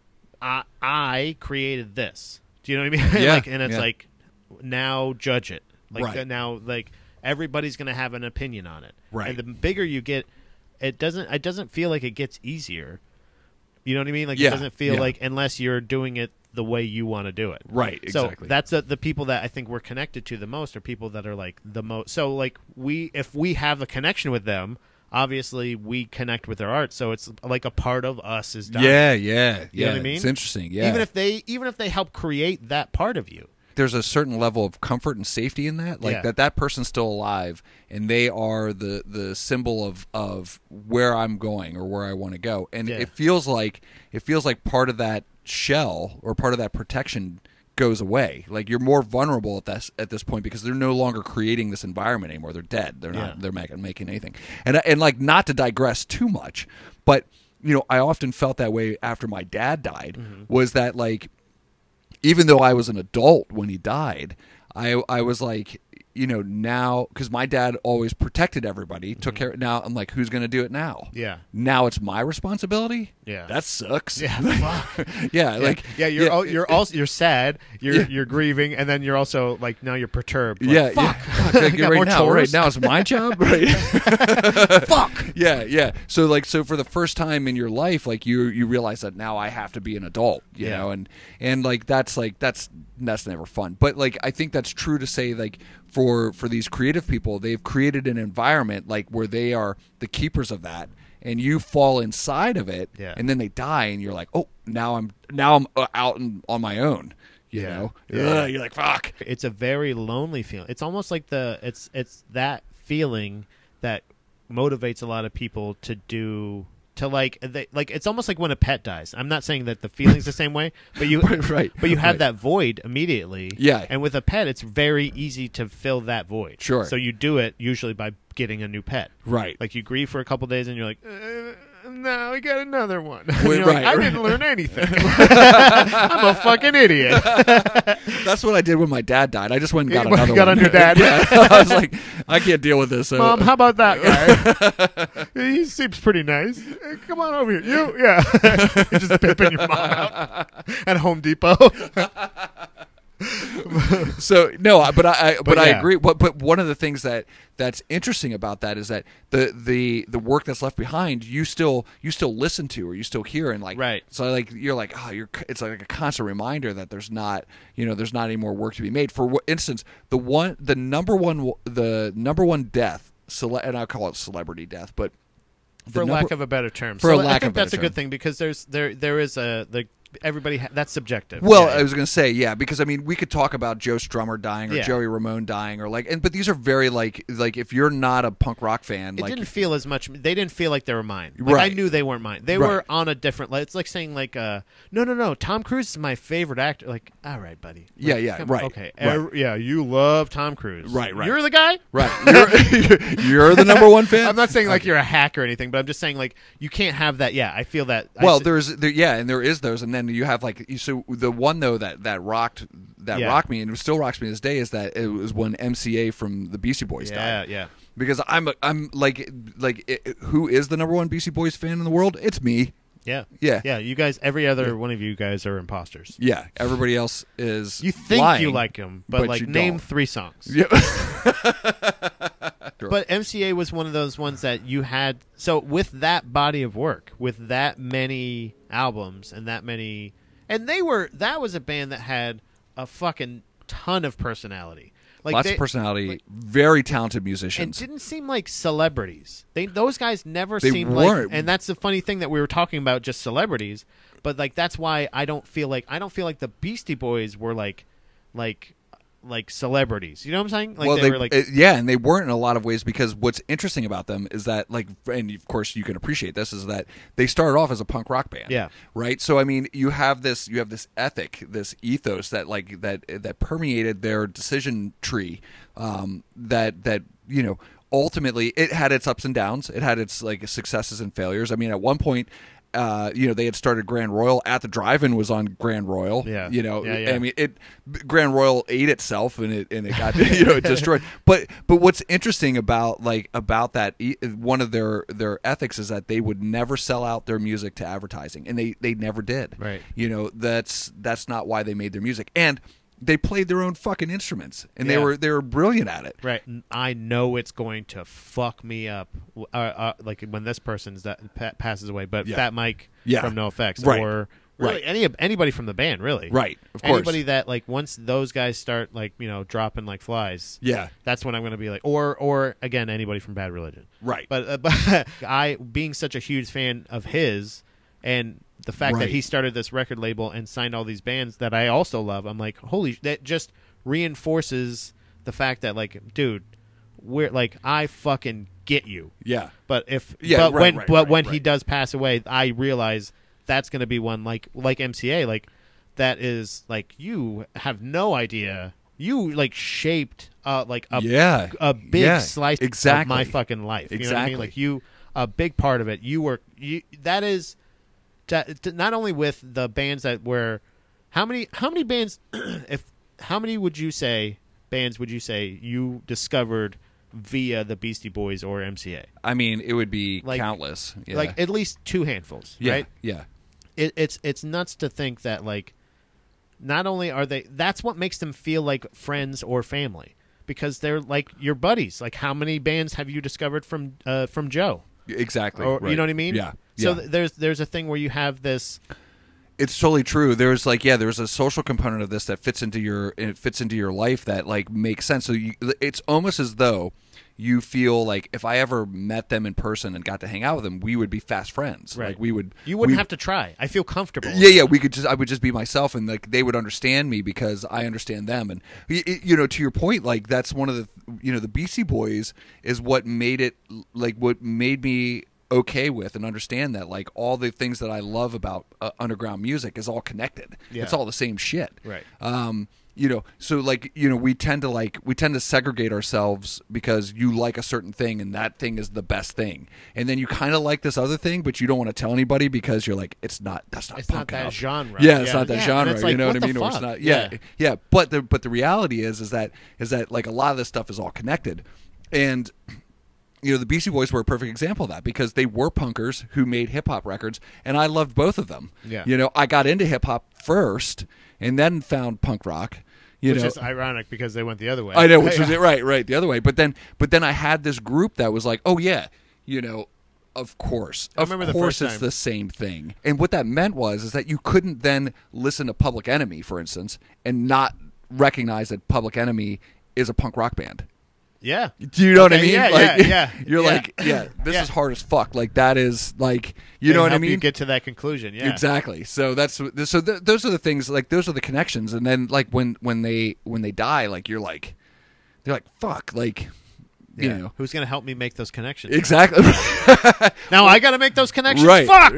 I I created this. Do you know what I mean? Yeah, like and it's yeah. like now judge it. Like Right. now like everybody's going to have an opinion on it. Right. And the bigger you get, it doesn't it doesn't feel like it gets easier. You know what I mean? Like Yeah, it doesn't feel yeah. like unless you're doing it the way you want to do it. Right, exactly. So that's the, the people that I think we're connected to the most are people that are like the most. So like we, if we have a connection with them, obviously we connect with their art. So it's like a part of us is done. Yeah, yeah, yeah. You know what I mean? It's interesting. Yeah. Even if they, even if they help create that part of you. There's a certain level of comfort and safety in that, like Yeah. that that person's still alive and they are the the symbol of of where I'm going or where I want to go, and Yeah. it feels like it feels like part of that shell or part of that protection goes away. Like you're more vulnerable at this at this point because they're no longer creating this environment anymore. They're dead. They're not. Yeah. They're making making anything. And and like not to digress too much, but you know I often felt that way after my dad died. Mm-hmm. Was that like. Even though I was an adult when he died, I I was like, you know, now because my dad always protected everybody, took care. Now I'm like, who's going to do it now? Yeah. Now it's my responsibility. Yeah. That sucks. Yeah. Fuck. yeah, like yeah, you're yeah, al- you're also you're sad, you're Yeah. you're grieving, and then you're also like now you're perturbed. Like, yeah, fuck. yeah. Fuck, like, Got right more now, right chores? now it's my job. Right. Fuck. Yeah, yeah. So like, so for the first time in your life, like you you realize that now I have to be an adult, you Yeah. know, and and like that's like that's that's never fun. But like I think that's true to say like for for these creative people, they've created an environment like where they are the keepers of that. And you fall inside of it, Yeah. and then they die, and you're like, "Oh, now I'm now I'm uh, out and on my own." You Yeah. know, Yeah. Ugh, you're like, "Fuck." It's a very lonely feeling. It's almost like the it's it's that feeling that motivates a lot of people to do to like they, like it's almost like when a pet dies. I'm not saying that the feeling's the same way, but you Right, right, but you have right. that void immediately. Yeah. And with a pet, it's very easy to fill that void. Sure. So you do it usually by getting a new pet. Right. Like you grieve for a couple days and you're like, uh, no, we got another one. And Wait, you're like, right, I right. didn't learn anything. I'm a fucking idiot. That's what I did when my dad died. I just went and got You another got one. on your dad. Yeah. I was like, I can't deal with this. So. Mom, how about that guy? He seems pretty nice. Hey, come on over here. You, yeah. You're just pimping your mom out at Home Depot. So no, I- but I, I but, But I yeah. agree. But but one of the things that that's interesting about that is that the the the work that's left behind, you still you still listen to or you still hear and like Right. So like you're like oh you're it's like a constant reminder that there's not you know there's not any more work to be made. For wh- instance, the one the number one the number one death cele- and I call it celebrity death, but the For number- lack of a better term. For a So I lack think of a better that's a term. good thing because there's there there is a the everybody ha- that's subjective. Well, Yeah. I was going to say, yeah, because I mean, we could talk about Joe Strummer dying or Yeah. Joey Ramone dying or like, and but these are very like, like if you're not a punk rock fan, It like, didn't feel as much. They didn't feel like they were mine. Like, Right. I knew they weren't mine. They Right. were on a different. Like, it's like saying like, uh, no, no, no. Tom Cruise is my favorite actor. Like, all right, buddy. Like, Yeah, yeah, come- right, Okay, right. Er- yeah, you love Tom Cruise. Right, right. You're the guy. right, you're, you're the number one fan. I'm not saying like you're a hack or anything, but I'm just saying like you can't have that. Yeah, I feel that. I Well, s- there's there, yeah, and there is those, and then you have like you- so the one though that that rocked that Yeah. rocked me and it still rocks me to this day is that it was when M C A from the Beastie Boys yeah, died. yeah. Because I'm a, I'm like like it, who is the number one Beastie Boys fan in the world? It's me. Yeah. Yeah. Yeah, you guys, every other Yeah. one of you guys are imposters. Yeah, everybody else is You think lying, you like him, but, but like you name don't. three songs. Yeah. But M C A was one of those ones that you had. So with that body of work, with that many albums and that many, and they were that was a band that had a fucking ton of personality. Like Lots they, of personality, like- very talented and musicians. didn't seem like celebrities. They those guys never They seemed like, weren't. and that's the funny thing that we were talking about, just celebrities. But like that's why I don't feel like I don't feel like the Beastie Boys were like, like, like celebrities. You know what I'm saying? Like well, they, they, were like, uh, yeah, and they weren't in a lot of ways because what's interesting about them is that, like, and of course you can appreciate this, is that they started off as a punk rock band. Yeah. Right. So I mean, you have this, you have this ethic, this ethos that like that that permeated their decision tree. Um, that that you know, ultimately, it had its ups and downs. It had its like successes and failures. I mean, at one point. Uh, you know, they had started Grand Royal. At the Drive-In was on Grand Royal. Yeah. You know, Yeah, yeah. I mean, it Grand Royal ate itself and it and it got you know it destroyed. But but what's interesting about like about that e- one of their their ethics is that they would never sell out their music to advertising, and they they never did. Right. You know, that's that's not why they made their music. And they played their own fucking instruments, and Yeah. they were they were brilliant at it. Right. N- I know it's going to fuck me up, uh, uh, like when this person's that pa- passes away. But Yeah. Fat Mike Yeah. from NoFX, Right. or really Right. any anybody from the band, really. Right, of course. Anybody that like once those guys start like you know dropping like flies, Yeah, that's when I'm going to be like, or or again anybody from Bad Religion. right. But, uh, but I, being such a huge fan of his, and the fact that Right. he started this record label and signed all these bands that I also love, I'm like, holy, that just reinforces the fact that, like, dude, we're like, I fucking get you. yeah, But if, Yeah, but right, when, right, but right, when he right. does pass away, I realize that's going to be one like, like M C A, like that is like you have no idea. You like shaped uh like a yeah, a big yeah, slice exactly. of my fucking life. You know what I mean? Exactly. Like you, a big part of it. You were you. That is, to, to, not only with the bands that were, how many how many bands, if how many would you say bands would you say you discovered via the Beastie Boys or M C A? I mean, it would be Like- countless. Yeah. Like at least two handfuls, yeah, right? yeah, It, it's it's nuts to think that like, not only are they, that's what makes them feel like friends or family, because they're like your buddies. Like how many bands have you discovered from uh, from Joe? exactly. Or right. you know what I mean? Yeah. So yeah. th- there's there's a thing where you have this. It's totally true. There's like, yeah, there's a social component of this that fits into your it fits into your life that like makes sense. So you, it's almost as though you feel like if I ever met them in person and got to hang out with them, we would be fast friends. Right. Like we would. You wouldn't we- have to try. I feel comfortable. Yeah, yeah, we could just I would just be myself, and like they would understand me because I understand them, and y- y- you know, to your point, like that's one of the you know the Beastie Boys is what made it like what made me okay with and understand that like all the things that I love about uh, underground music is all connected. Yeah. It's all the same shit. Right. Um, you know, so like you know, we tend to like we tend to segregate ourselves because you like a certain thing and that thing is the best thing, and then you kind of like this other thing, but you don't want to tell anybody because you're like, it's not that's not It's not punk that enough. genre. Yeah, it's Yeah. not that Yeah, and genre. it's like, you know what what, the I mean? Or it's fuck? not. Yeah, Yeah. yeah. But the but the reality is is that is that like a lot of this stuff is all connected, and you know the Beastie Boys were a perfect example of that because they were punkers who made hip hop records, and I loved both of them. Yeah. You know, I got into hip hop first, and then found punk rock. You Which know, is ironic because they went the other way. I know, which was it, right, right, the other way. But then, but then I had this group that was like, oh yeah, you know, of course, I of remember the course, first it's time. the same thing. And what that meant was, is that you couldn't then listen to Public Enemy, for instance, and not recognize that Public Enemy is a punk rock band. Yeah. Do you know what I Okay, mean? yeah, like, yeah, yeah, You're yeah. like, yeah, this Yeah. is hard as fuck. Like that is like, you They know what I help mean? You get to that conclusion. Yeah. Exactly. So that's so th- those are the things like those are the connections, and then like when when they when they die, like you're like, they're like fuck, like you Yeah. know Who's going to help me make those connections? exactly Now I got to make those connections. right. Fuck.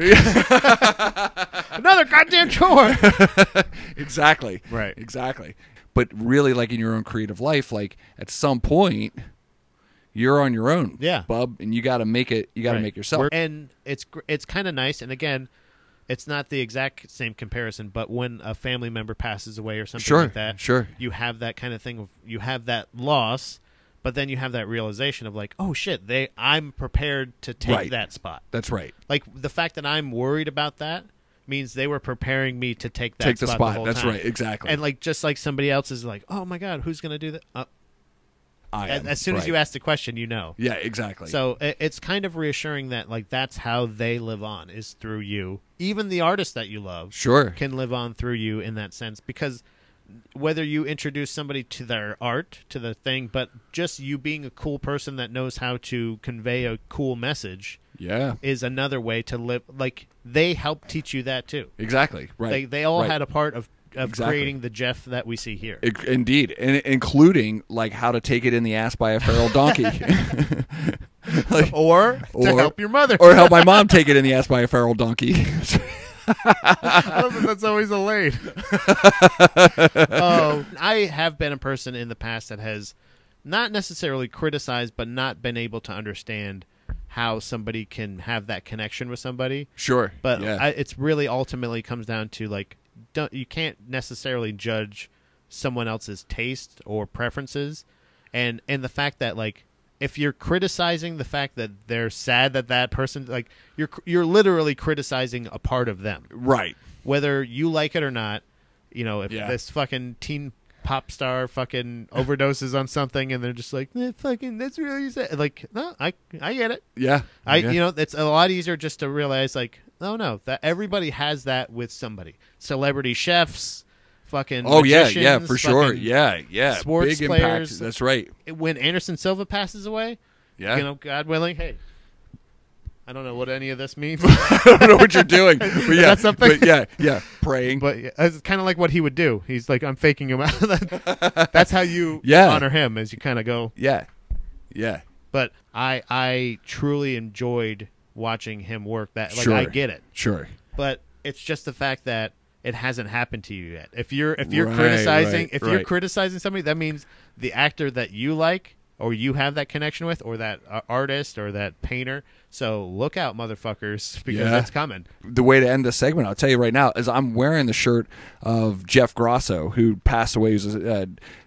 Another goddamn chore. exactly. Right. Exactly. But really, like in your own creative life, like at some point. You're on your own, Yeah. bub, and you got to make it. You got to Right. make yourself. We're- And it's gr- it's kind of nice. And again, it's not the exact same comparison, but when a family member passes away or something Sure, like that, sure. you have that kind of thing. Of, you have that loss, but then you have that realization of like, oh shit, they I'm prepared to take Right. that spot. That's right. Like the fact that I'm worried about that means they were preparing me to take that Take the spot. spot. whole That's time. right. Exactly. And like just like somebody else is like, oh my god, who's gonna do that? Uh, I as, am, as soon as right. you ask the question, you know. Yeah. Exactly. So it, it's kind of reassuring that like that's how they live on is through you. Even the artists that you love sure. can live on through you in that sense, because whether you introduce somebody to their art, to the thing, but just you being a cool person that knows how to convey a cool message Yeah. is another way to live. Like they help teach you that too. Exactly. Right. They they all right. had a part of of Exactly. creating the Jeff that we see here. I- Indeed, and including like how to take it in the ass by a feral donkey, like, Or, to Or- help your mother. or help my mom take it in the ass by a feral donkey. I love that that's always a lane. Oh, I have been a person in the past that has not necessarily criticized, but not been able to understand how somebody can have that connection with somebody. Sure, But yeah. I, it's really ultimately comes down to like, don't you can't necessarily judge someone else's taste or preferences, and and the fact that like if you're criticizing the fact that they're sad that that person like you're you're literally criticizing a part of them, right. whether you like it or not. You know, if Yeah. this fucking teen pop star fucking overdoses on something, and they're just like, eh, "Fucking, that's really sad." Like, no, I I get it. Yeah, I yeah. you know, it's a lot easier just to realize like, oh no, that everybody has that with somebody. Celebrity chefs, fucking. Oh yeah, yeah, magicians, for sure. fucking Yeah, yeah. sports Big players. impact. That's right. When Anderson Silva passes away, Yeah. you know, God willing, hey. I don't know what any of this means. I don't know what you're doing. But yeah, That's something? but yeah, yeah, praying. But it's kind of like what he would do. He's like, I'm faking him out. That's how you Yeah. honor him, as you kind of go. yeah, yeah. But I I truly enjoyed watching him work. That like Sure. I get it, Sure. but it's just the fact that it hasn't happened to you yet. If you're if you're Right, criticizing right, if you're right. criticizing somebody, that means the actor that you like or you have that connection with, or that uh, artist or that painter. So look out, motherfuckers, because Yeah. it's coming. The way to end this segment, I'll tell you right now, is I'm wearing the shirt of Jeff Grosso, who passed away. He was a uh,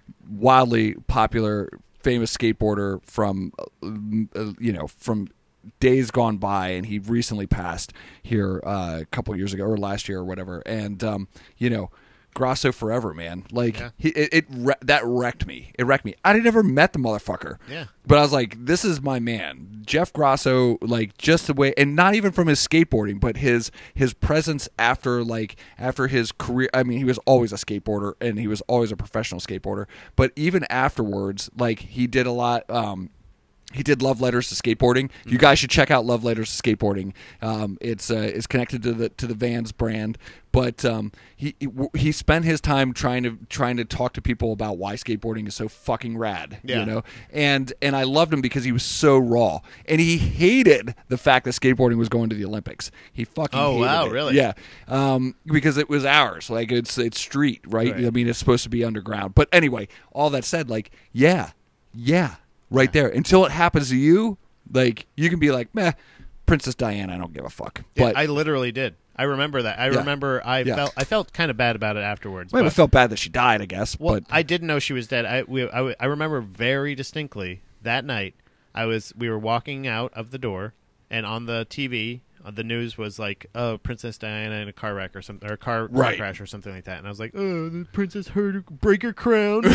wildly popular, famous skateboarder from, uh, you know, from days gone by, and he recently passed here uh, a couple years ago, or last year, or whatever. And um, you know, Grosso forever, man. Like Yeah. he, it, it re- that wrecked me. It wrecked me. I never met the motherfucker. Yeah. But I was like, this is my man, Jeff Grosso. Like just the way, and not even from his skateboarding, but his his presence after like after his career. I mean, he was always a skateboarder, and he was always a professional skateboarder. But even afterwards, like he did a lot. Um, He did Love Letters to Skateboarding. You guys should check out Love Letters to Skateboarding. Um, it's uh, it's connected to the to the Vans brand, but um, he he he spent his time trying to trying to talk to people about why skateboarding is so fucking rad. Yeah. You know, and and I loved him because he was so raw, and he hated the fact that skateboarding was going to the Olympics. He fucking Oh, hated wow, it. really? Yeah, um, because it was ours. Like it's it's street, right? Right. I mean, it's supposed to be underground. But anyway, all that said, like yeah, yeah. Right there. Until it happens to you, like you can be like, meh, Princess Diana, I don't give a fuck. Yeah, But I literally did. I remember that. I Yeah. remember I Yeah. felt I felt kind of bad about it afterwards. well, I but- felt bad that she died, I guess. Well, but I didn't know she was dead. I, we, I, I remember very distinctly that night. I was we were walking out of the door, and on the T V, uh, the news was like, "Oh, Princess Diana in a car wreck or something, or a car, car Right. crash or something like that." And I was like, "Oh, the princess heard her break her crown."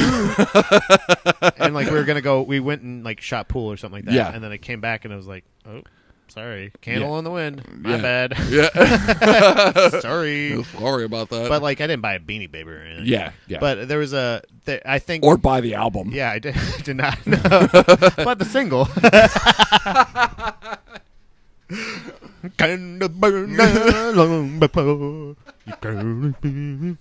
And like we were gonna go, we went and like shot pool or something like that. Yeah. And then I came back and I was like, "Oh, sorry, candle Yeah. in the wind. My Yeah. bad. yeah. Sorry." Sorry about that. But like I didn't buy a Beanie Baby or anything. yeah, yeah. But there was a, there, I think, or buy the album. yeah, I did, did not know. But the single. Kind of burn long before you can be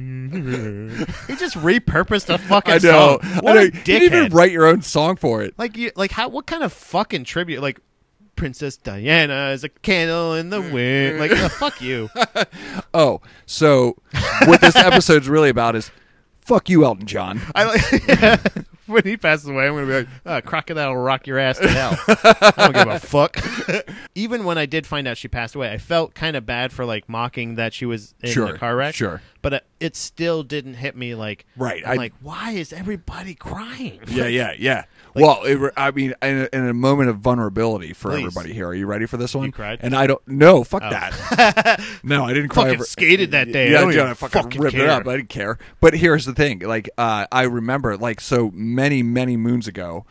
free. He just repurposed a fucking I know. song. I What know. a You didn't even dickhead. write your own song for it. Like you, like how? What kind of fucking tribute? Like Princess Diana is a candle in the wind. Like uh, fuck you. Oh, so what this episode's really about is fuck you, Elton John. I like when he passes away. I'm gonna be like, oh, crocodile will rock your ass to hell. I don't give a fuck. Even when I did find out she passed away, I felt kind of bad for like mocking that she was in Sure, the car wreck. sure. But it, it still didn't hit me like. Right, I'm I- like, why is everybody crying? Yeah, yeah, yeah. well, it, re- I mean, in a, in a moment of vulnerability for Please. everybody here. Are you ready for this one? You cried? And I don't. No, fuck Oh. that. No, I didn't cry. Fucking over, skated that day. I Yeah, don't yeah, even I fucking, fucking ripped it care. up. I didn't care. But here's the thing. Like, uh, I remember, like, so many, many moons ago,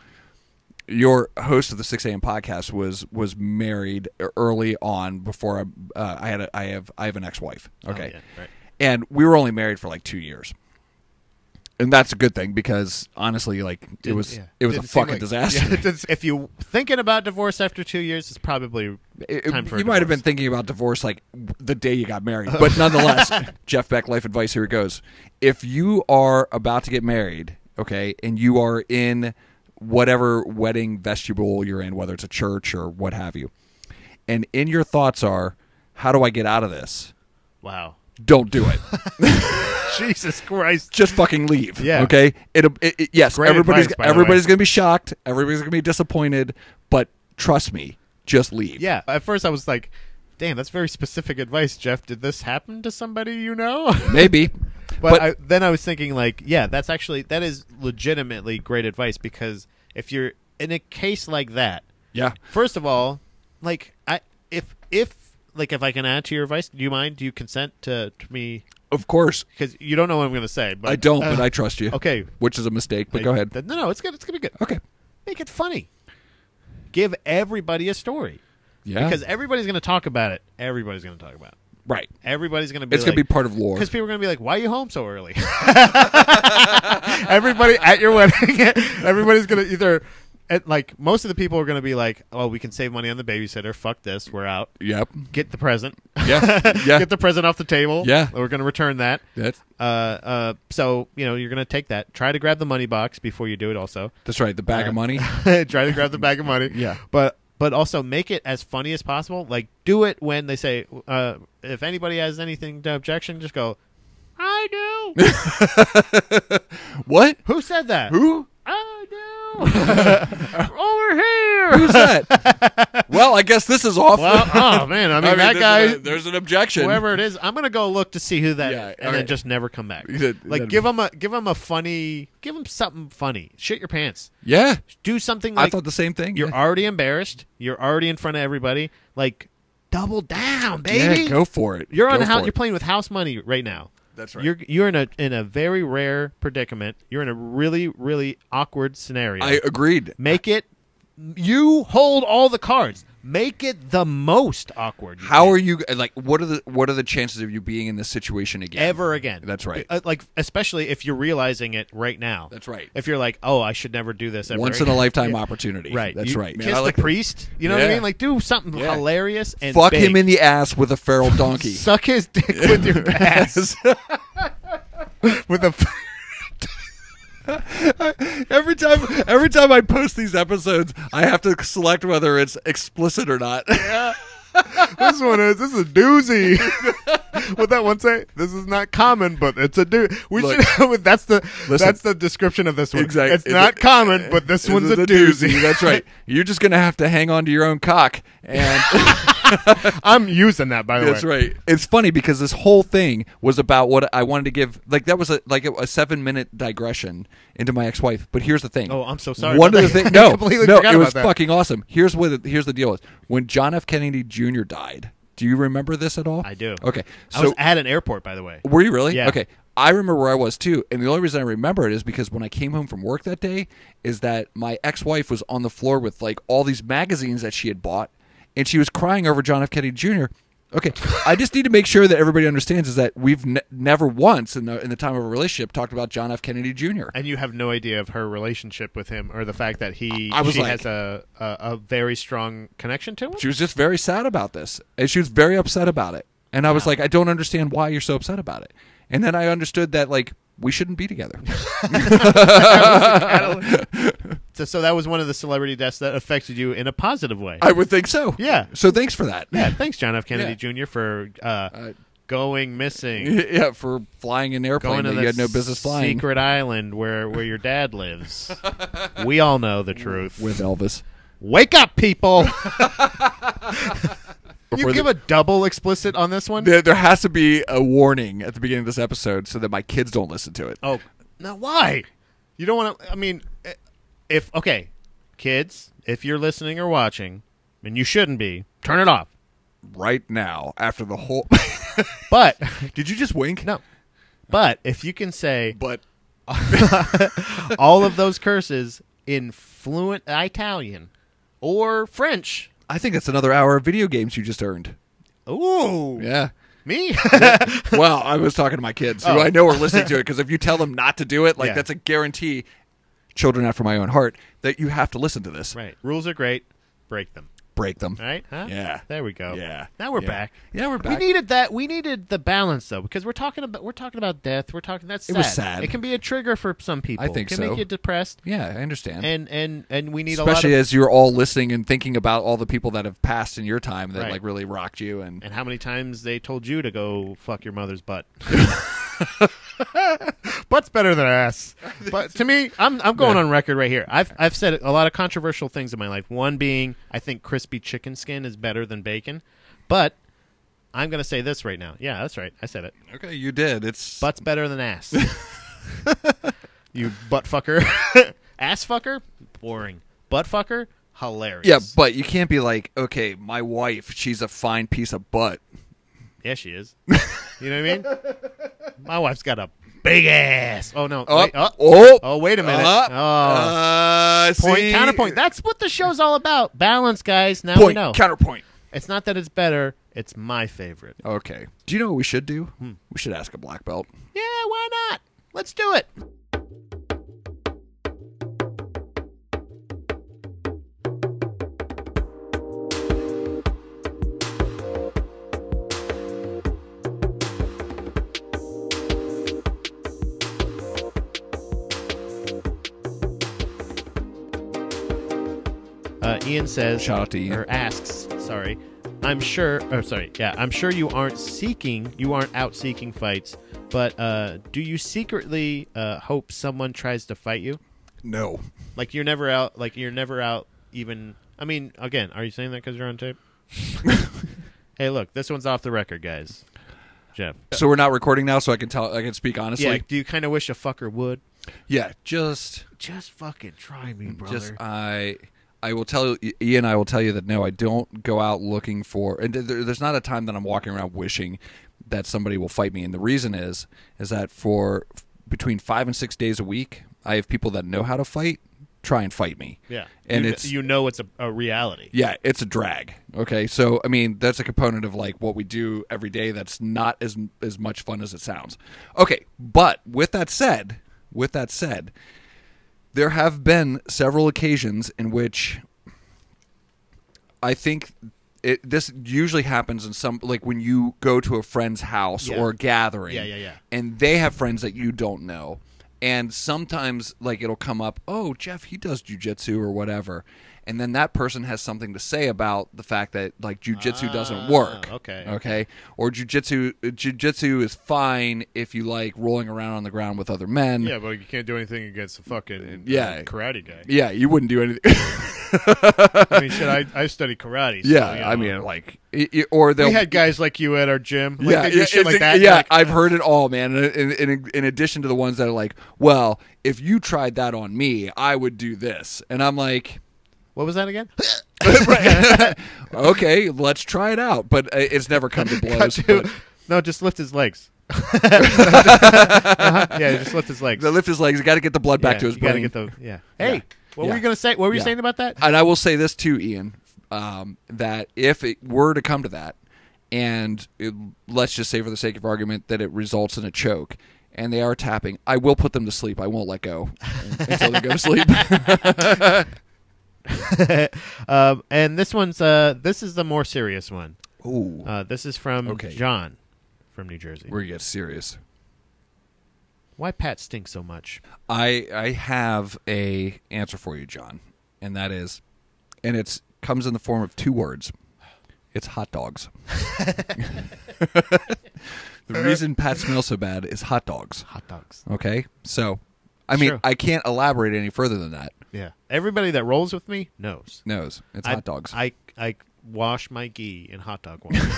your host of the six a.m. podcast was was married early on before I, uh, I had a, I have I have an ex-wife. Okay. Oh, yeah, right. And we were only married for like two years. And that's a good thing because honestly, like it Didn't- was yeah. it was a Didn't seem fucking like- disaster. yeah, it didn't- if you thinking about divorce after two years, it's probably It- time for a you might have been divorce. thinking about divorce like the day you got married, but nonetheless, Jeff Beck life advice. Here it goes: if you are about to get married, okay, and you are in whatever wedding vestibule you're in, whether it's a church or what have you, and in your thoughts are, "How do I get out of this?" Wow. Don't do it. Jesus Christ. Just fucking leave. Yeah. Okay. It'll, it, it, yes. Great everybody's advice, by the everybody's way. gonna be shocked. Everybody's gonna be disappointed. But trust me, just leave. Yeah. At first, I was like, "Damn, that's very specific advice, Jeff. Did this happen to somebody you know?" Maybe. But, But- I, then I was thinking, like, yeah, that's actually that is legitimately great advice because if you're in a case like that, Yeah. first of all, like, I if if like if I can add to your advice, do you mind? Do you consent to, to me Of course. because you don't know what I'm going to say. But I don't, uh, but I trust you. okay, Which is a mistake, but I- go ahead. No, no, it's good. It's going to be good. Okay. Make it funny. Give everybody a story Yeah. because everybody's going to talk about it. Everybody's going to talk about it. right. Everybody's going to be. It's like, going to be part of lore. because people are going to be like, "Why are you home so early?" Everybody at your wedding, everybody's going to either, at, like, most of the people are going to be like, "Oh, we can save money on the babysitter. Fuck this, we're out. Yep. Get the present. Yeah. Yeah. Get the present off the table. Yeah. we're going to return that. That's Uh, uh. So you know you're going to take that. Try to grab the money box before you do it. Also, that's right. The bag Uh, of money. try to grab the bag of money. Yeah. But but also make it as funny as possible. Like do it when they say, uh, if anybody has anything to objection, just go, I do. What? Who said that? Who? I do. Over here. Who's that? Well, I guess this is off. Well, oh man, I mean, that there's guy, an- there's an objection. whoever it is, I'm gonna go look to see who that Yeah, is, and all then right. just never come back. You said- Like that- give them a give them a funny, give them something funny. Shit your pants. Yeah. Do something I like thought the same thing. you're yeah. already embarrassed. You're already in front of everybody. Like double down, baby. Yeah, go for it. You're on Go a house. for You're it. playing with house money right now. That's right. You're you're in a in a very rare predicament. You're in a really really awkward scenario. I agreed. Make it. You hold all the cards. Make it the most awkward. you How can. are you like? What are the what are the chances of you being in this situation again? ever again? That's right. Uh, like especially if you're realizing it right now. That's right. If you're like, oh, I should never do this ever. Once in again. a lifetime Yeah. opportunity. Right. That's You right. Man, Kiss I like the priest. You know what I Yeah. mean? Like do something Yeah. hilarious and Fuck big. him in the ass with a feral donkey. Suck his dick with your ass. With a. every time, every time I post these episodes, I have to select whether it's explicit or not. This one is. This is a doozy. What that one say? This is not common, but it's a doo. We Look, should. That's the. listen. that's the description of this one. Exactly. It's not common, but this This one's is a doozy. That's right. You're just gonna have to hang on to your own cock, and I'm using that, by the that's way. right. It's funny because this whole thing was about what I wanted to give. Like that was a like a, a seven minute digression into my ex wife. But here's the thing. Oh, I'm so sorry. One about of the that. things. I No, completely no, forgot it was about that. fucking awesome. Here's what. The, here's the deal is when John F. Kennedy Junior died. Do you remember this at all? I do. Okay, I so was at an airport, by the way. were you really? Yeah. Okay. I remember where I was too, and the only reason I remember it is because when I came home from work that day, is that my ex-wife was on the floor with like all these magazines that she had bought, and she was crying over John F. Kennedy Junior Okay, I just need to make sure that everybody understands is that we've ne- never once in the in the time of a relationship talked about John F. Kennedy Junior And you have no idea of her relationship with him, or the fact that he I was she like- has a, a a very strong connection to him. She was just very sad about this, and she was very upset about it. And I was like, I don't understand why you're so upset about it. And then I understood that like we shouldn't be together. So, so that was one of the celebrity deaths that affected you in a positive way. I would think so. Yeah. So thanks for that. Yeah, thanks, John F. Kennedy Yeah. Junior, for uh, Uh, going missing, yeah, for flying an airplane going to that the you had no business flying secret island where where your dad lives. We all know the truth. with Elvis. Wake up, people! Can Before you give the- a double explicit on this one? There, there has to be a warning at the beginning of this episode so that my kids don't listen to it. Oh, now why? You don't want to. I mean, if okay, kids, if you're listening or watching, and you shouldn't be, turn it off. Right now, after the whole. But Did you just wink? no. But if you can say But all of those curses in fluent Italian or French, I think that's another hour of video games you just earned. ooh, Yeah. me. Well, I was talking to my kids, who Oh. I know are listening to it, because if you tell them not to do it, like Yeah. that's a guarantee. Children after my own heart, that you have to listen to this. Right, rules are great. Break them. Break them. All right? Huh? Yeah. There we go. Yeah. Now we're Yeah. back. Yeah, we're back. We needed that. We needed the balance though, because we're talking about we're talking about death. We're talking that's sad. It was sad. It can be a trigger for some people. I think it can so. make you depressed, Yeah, I understand. and and and we need Especially a lot of. as you're all listening and thinking about all the people that have passed in your time that Right. like really rocked you, and And how many times they told you to go fuck your mother's butt? Butt's better than ass. But to me, I'm I'm going Yeah. on record right here. I've I've said a lot of controversial things in my life. One being, I think crispy chicken skin is better than bacon, but I'm going to say this right now. Yeah, that's right. I said it. okay, you did. It's Butt's better than ass. You butt fucker. Ass fucker? Boring. Butt fucker? Hilarious. yeah, but you can't be like, okay, my wife, she's a fine piece of butt. Yeah, she is. You know what I mean? My wife's got a big ass. Oh no! Oh, Wait, oh, oh, oh, wait a minute. uh, oh, uh, point see? counterpoint. That's what the show's all about. Balance, guys. Now we Point, know. counterpoint. It's not that it's better. It's my favorite. Okay. Do you know what we should do? Hmm. We should ask a black belt. Yeah, why not? Let's do it. Uh, Ian says, Shout out to Ian. or asks, sorry, I'm sure, oh, sorry, yeah, I'm sure you aren't seeking, you aren't out seeking fights, but uh, do you secretly uh, hope someone tries to fight you? No. Like you're never out, like you're never out even, I mean, again, are you saying that because you're on tape? Hey, look, this one's off the record, guys. Jeff. So we're not recording now, so I can tell. I can speak honestly. Yeah, do you kind of wish a fucker would? Yeah, just, Just fucking try me, brother. just I. I will tell you, Ian. I will tell you that no, I don't go out looking for. And there, there's not a time that I'm walking around wishing that somebody will fight me. And the reason is, is that for between five and six days a week, I have people that know how to fight try and fight me. Yeah, and you, it's you know it's a, a reality. Yeah, it's a drag. Okay, so I mean that's a component of like what we do every day. That's not as as much fun as it sounds. Okay, but with that said, with that said, there have been several occasions in which I think it. This usually happens in some like when you go to a friend's house Yeah. or a gathering. Yeah, yeah, yeah. And they have friends that you don't know. And sometimes, like, it'll come up, oh, Jeff, he does jujitsu or whatever. And then that person has something to say about the fact that, like, jujitsu Ah, doesn't work. okay, Okay. okay. Or jujitsu, jujitsu is fine if you like rolling around on the ground with other men. Yeah, but you can't do anything against a fucking Yeah. uh, karate guy. Yeah, you wouldn't do anything. I mean, shit, I, I study karate. So, yeah, you I know. mean, like, i- i- or they'll. we had guys like you at our gym. Like, yeah, they do yeah, shit it's like a- that. yeah, Like, I've heard it all, man. In, in, in, in addition to the ones that are like, well, if you tried that on me, I would do this. And I'm like, what was that again? okay, let's try it out. But uh, it's never come to blows. Dude, but no, just lift his legs. Uh-huh. Yeah, just lift his legs. the lift his legs. Got to get the blood back yeah, to his you gotta brain. get the yeah. Hey, Yeah. what Yeah. were you gonna say? What were you Yeah. saying about that? And I will say this too, Ian, um, that if it were to come to that, and it, let's just say for the sake of argument that it results in a choke, and they are tapping, I will put them to sleep. I won't let go until they go to sleep. um, and this one's uh, this is the more serious one. Ooh, Uh, this is from Okay. John from New Jersey. we're gonna get serious. Why Pat stinks so much? I I have a answer for you, John, and that is, and it's comes in the form of two words. It's hot dogs. The reason Pat smells so bad is hot dogs. Hot dogs. Okay, so I mean Sure. I can't elaborate any further than that. Yeah. Everybody that rolls with me knows. Knows it's I, hot dogs. I I wash my gi in hot dog water.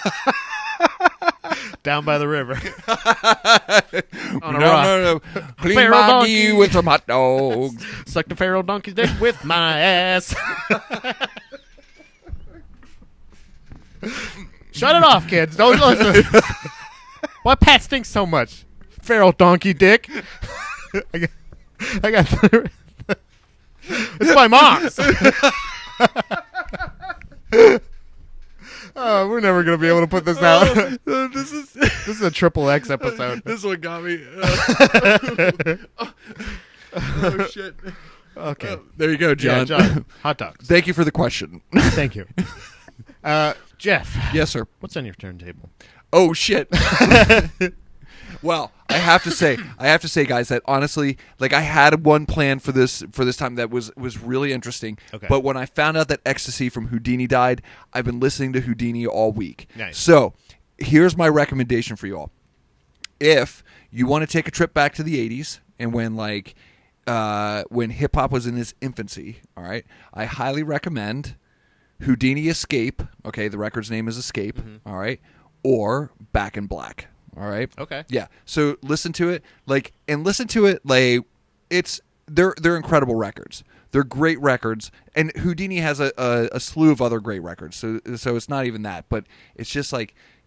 Down by the river. On a no, rock. no, no, clean Feral my donkey. knee with some hot dogs. Suck the feral donkey's dick with my ass. Shut it off, kids. Don't listen. Why Pat stinks so much? Feral donkey dick. I got. I got it's my mom's. Oh, we're never gonna be able to put this out. Uh, this is This is a triple X episode. this one got me. Uh, oh shit. Okay. Uh, there you go, John. Yeah, John. Hot dogs. Thank you for the question. Thank you. Uh, Jeff. Yes, sir. What's on your turntable? Oh shit. Well, I have to say, I have to say, guys, that honestly, like I had one plan for this for this time that was was really interesting. Okay. But when I found out that Ecstasy from Houdini died, I've been listening to Houdini all week. Nice. So here's my recommendation for you all. If you want to take a trip back to the eighties and when like uh, when hip hop was in its infancy, all right, I highly recommend Houdini Escape. Okay, the record's name is Escape. Mm-hmm. all right, or Back in Black. All right. Okay. Yeah. So listen to it, like, and listen to it, like, it's they're they're incredible records. They're great records, and Houdini has a, a, a slew of other great records. So so it's not even that, but it's just like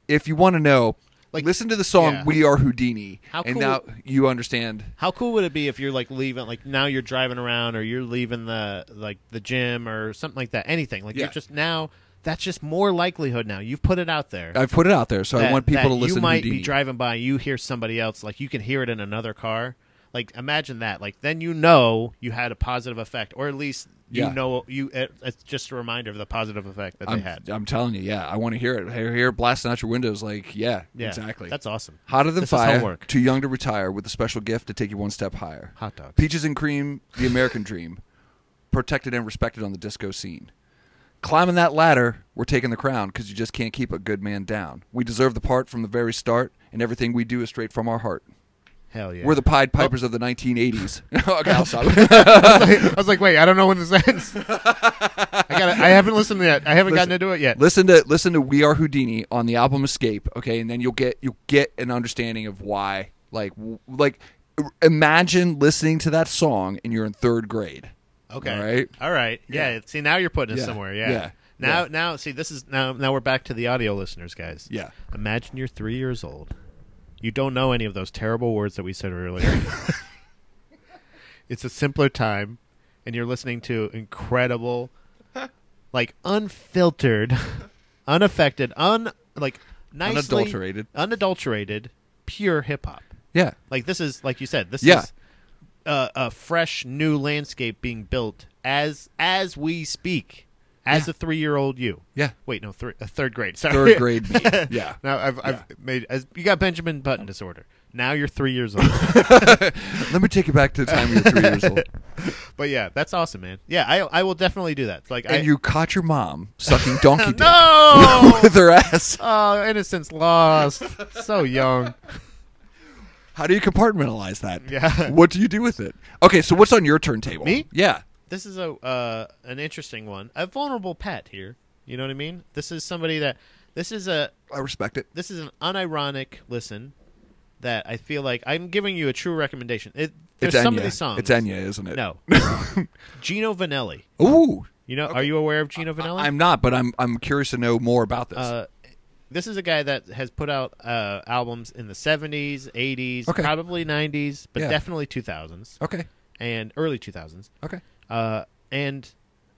if you want to know, Like, listen to the song yeah. "We Are Houdini," How and cool- now you understand. How cool would it be if you're like leaving, like now you're driving around, or you're leaving the like the gym or something like that? Anything like Yeah. you're just now. That's just more likelihood now. You've put it out there. I've put it out there, so that, I want people that to listen You might to Houdini. be driving by, you hear somebody else, like you can hear it in another car. Like imagine that. Like then you know you had a positive effect, or at least you Yeah. know you. It, it's just a reminder of the positive effect that I'm, they had. I'm telling you, yeah, I want to hear it. Hear, hear it blasting out your windows, like, yeah, Yeah, exactly. That's awesome. Hotter than This is fire, homework. too young to retire, with a special gift to take you one step higher. Hot dogs. Peaches and cream, the American dream, protected and respected on the disco scene. Climbing that ladder, we're taking the crown because you just can't keep a good man down. We deserve the part from the very start, and everything we do is straight from our heart. Hell yeah. We're the Pied Pipers of the nineteen eighties. Okay, I'll stop. I was like, wait, I don't know when this ends. I got. I haven't listened to it. I haven't Listen- gotten into it yet. listen to listen to "We Are Houdini" on the album Escape, okay, and then you'll get you'll get an understanding of why. Like w- like, imagine listening to that song and you're in third grade. Okay. All right. All right. Yeah. Yeah. See, now you're putting us Yeah. somewhere. Yeah. Yeah. Now, Yeah. now, see, this is now. Now we're back to the audio listeners, guys. Yeah. Imagine you're three years old. You don't know any of those terrible words that we said earlier. It's a simpler time, and you're listening to incredible, like unfiltered, unaffected, un like nicely Unadulterated. unadulterated, pure hip hop. Yeah. Like this is like you said. This Yeah. is uh, a fresh new landscape being built as as we speak. As Yeah. a three-year-old you. Yeah. Wait, no, three, uh, third grade. Sorry. Third grade me. Yeah. Now I've I've made as you got Benjamin Button disorder. Now you're three years old. Let me take you back to the time you were three years old. But yeah, that's awesome, man. Yeah, I I will definitely do that. It's like And I, you caught your mom sucking donkey dick no. with her ass. Oh, innocence lost. So young. How do you compartmentalize that? Yeah. What do you do with it? Okay, so what's on your turntable? Me? Yeah. This is a uh, an interesting one. A vulnerable pet here. You know what I mean? This is somebody that this is a I respect it. this is an unironic listen that I feel like I'm giving you a true recommendation. It, there's It's some Enya. of these songs. It's Enya, isn't it? No. Gino Vanelli. Ooh. You know, Okay. are you aware of Gino Vanelli? I'm not, but I'm I'm curious to know more about this. Uh, this is a guy that has put out uh, albums in the seventies, eighties, Okay. probably nineties, but Yeah. definitely two thousands okay. and early two thousands. Okay. Uh, and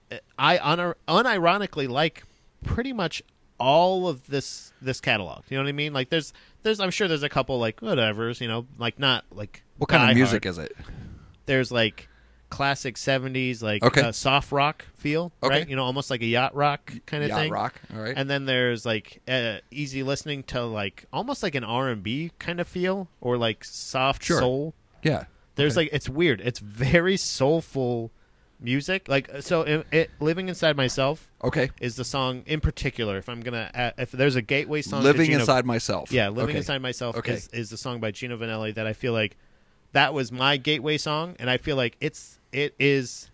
I un- unironically like pretty much all of this this catalog. You know what I mean? Like there's there's I'm sure there's a couple like whatevers, you know, like not like What kind die of music hard. is it? There's like classic seventies like Okay. uh, soft rock feel, Okay. right? You know, almost like a yacht rock kind of Yacht thing. rock. All right. And then there's like uh, easy listening to like almost like an R and B kind of feel or like soft Sure. soul. yeah. There's Okay. like it's weird. It's very soulful music. Like so, it, it, "Living Inside Myself" Okay. is the song in particular. If I'm gonna, uh, if there's a gateway song, to Living Gino, inside myself. yeah, "Living Okay. Inside Myself" Okay. is is the song by Gino Vanelli that I feel like that was my gateway song, and I feel like it's it is,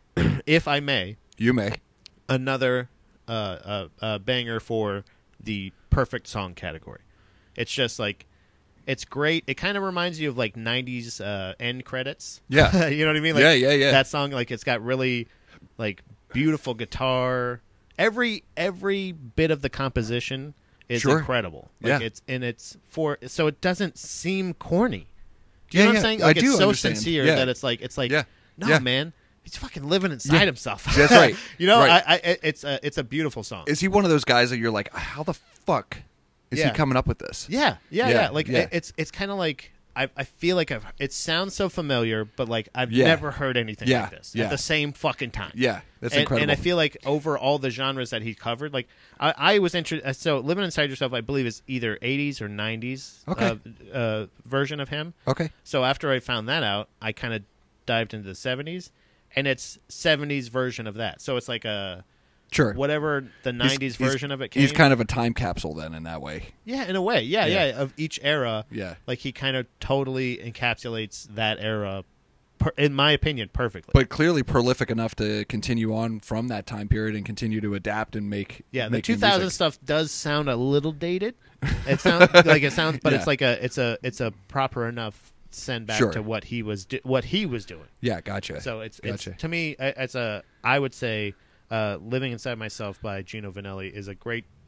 if I may, You may. another uh, uh, uh, banger for the perfect song category. It's just like it's great. It kind of reminds you of like nineties uh, end credits. Yeah. You know what I mean? Like, Yeah, yeah, yeah. That song, like it's got really like beautiful guitar. Every every bit of the composition is Sure. incredible. Like Yeah. it's and it's for so it doesn't seem corny. Do you Yeah, know what yeah. I'm saying? I Like do it's so understand. sincere Yeah. that it's like it's like Yeah. no Yeah. man, he's fucking living inside Yeah. himself. That's right. You know, Right. I, I it's a it's a beautiful song. Is he one of those guys that you're like, how the fuck is Yeah. he coming up with this? Yeah, yeah, Yeah, yeah. Like yeah. It, it's it's kind of like I I feel like I've it sounds so familiar, but like I've Yeah. never heard anything Yeah, like this yeah. at the same fucking time. Yeah, that's and, incredible. And I feel like over all the genres that he covered, like I, I was interested. So "Living Inside Yourself," I believe, is either eighties or nineties Okay. uh, uh, version of him. okay. So after I found that out, I kind of dived into the seventies, and it's seventies version of that. So it's like a Sure. whatever the nineties he's- version of it came. He's kind of a time capsule then in that way. Yeah, in a way. Yeah, Yeah. yeah, of each era. Yeah. Like he kind of totally encapsulates that era, per, in my opinion, perfectly. But clearly prolific enough to continue on from that time period and continue to adapt and make yeah, the make two new thousand music. stuff does sound a little dated. It sounds like it sounds, but Yeah. it's like a it's a it's a proper enough send back Sure. to what he was do, what he was doing. Yeah, gotcha. So it's gotcha. it's to me I- it's a I would say uh, "Living Inside Myself" by Gino Vanelli is a great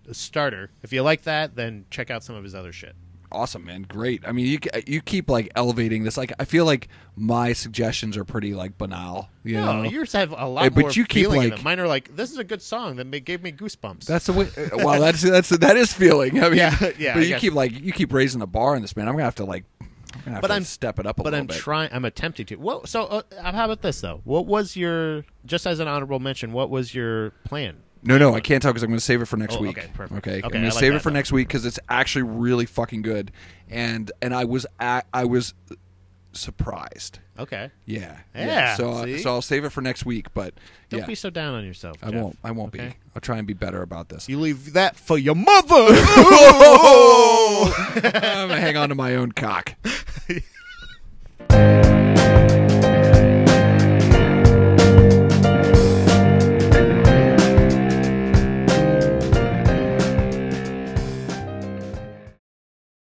a starter. If you like that, then check out some of his other shit. Awesome, man. Great. I mean, you you keep like elevating this. Like, I feel like my suggestions are pretty like banal. You No, know? yours have a lot Hey, but more you keep, feeling in like- them. Mine are like, this is a good song that ma- gave me goosebumps. That's the way. Well, that's that's that is feeling. I mean, Yeah, yeah, But I you guess. keep like you keep raising the bar on this, man. I'm gonna have to like. I'm gonna have But to I'm- step it up a but little I'm bit. trying. I'm attempting to. Well, so uh, how about this though? What was your just as an honorable mention? What was your plan? No, no, I can't tell because I'm going to save it for next Oh, week. okay, perfect. Okay, Okay, I'm going I to like save that, it for though. next week because it's actually really fucking good, and and I was at, I was surprised. Okay. Yeah, Yeah, So uh, see? so I'll save it for next week, but Don't yeah, be so down on yourself. I Jeff. won't. I won't Okay? be. I'll try and be better about this. You leave that for your mother. I'm gonna hang on to my own cock.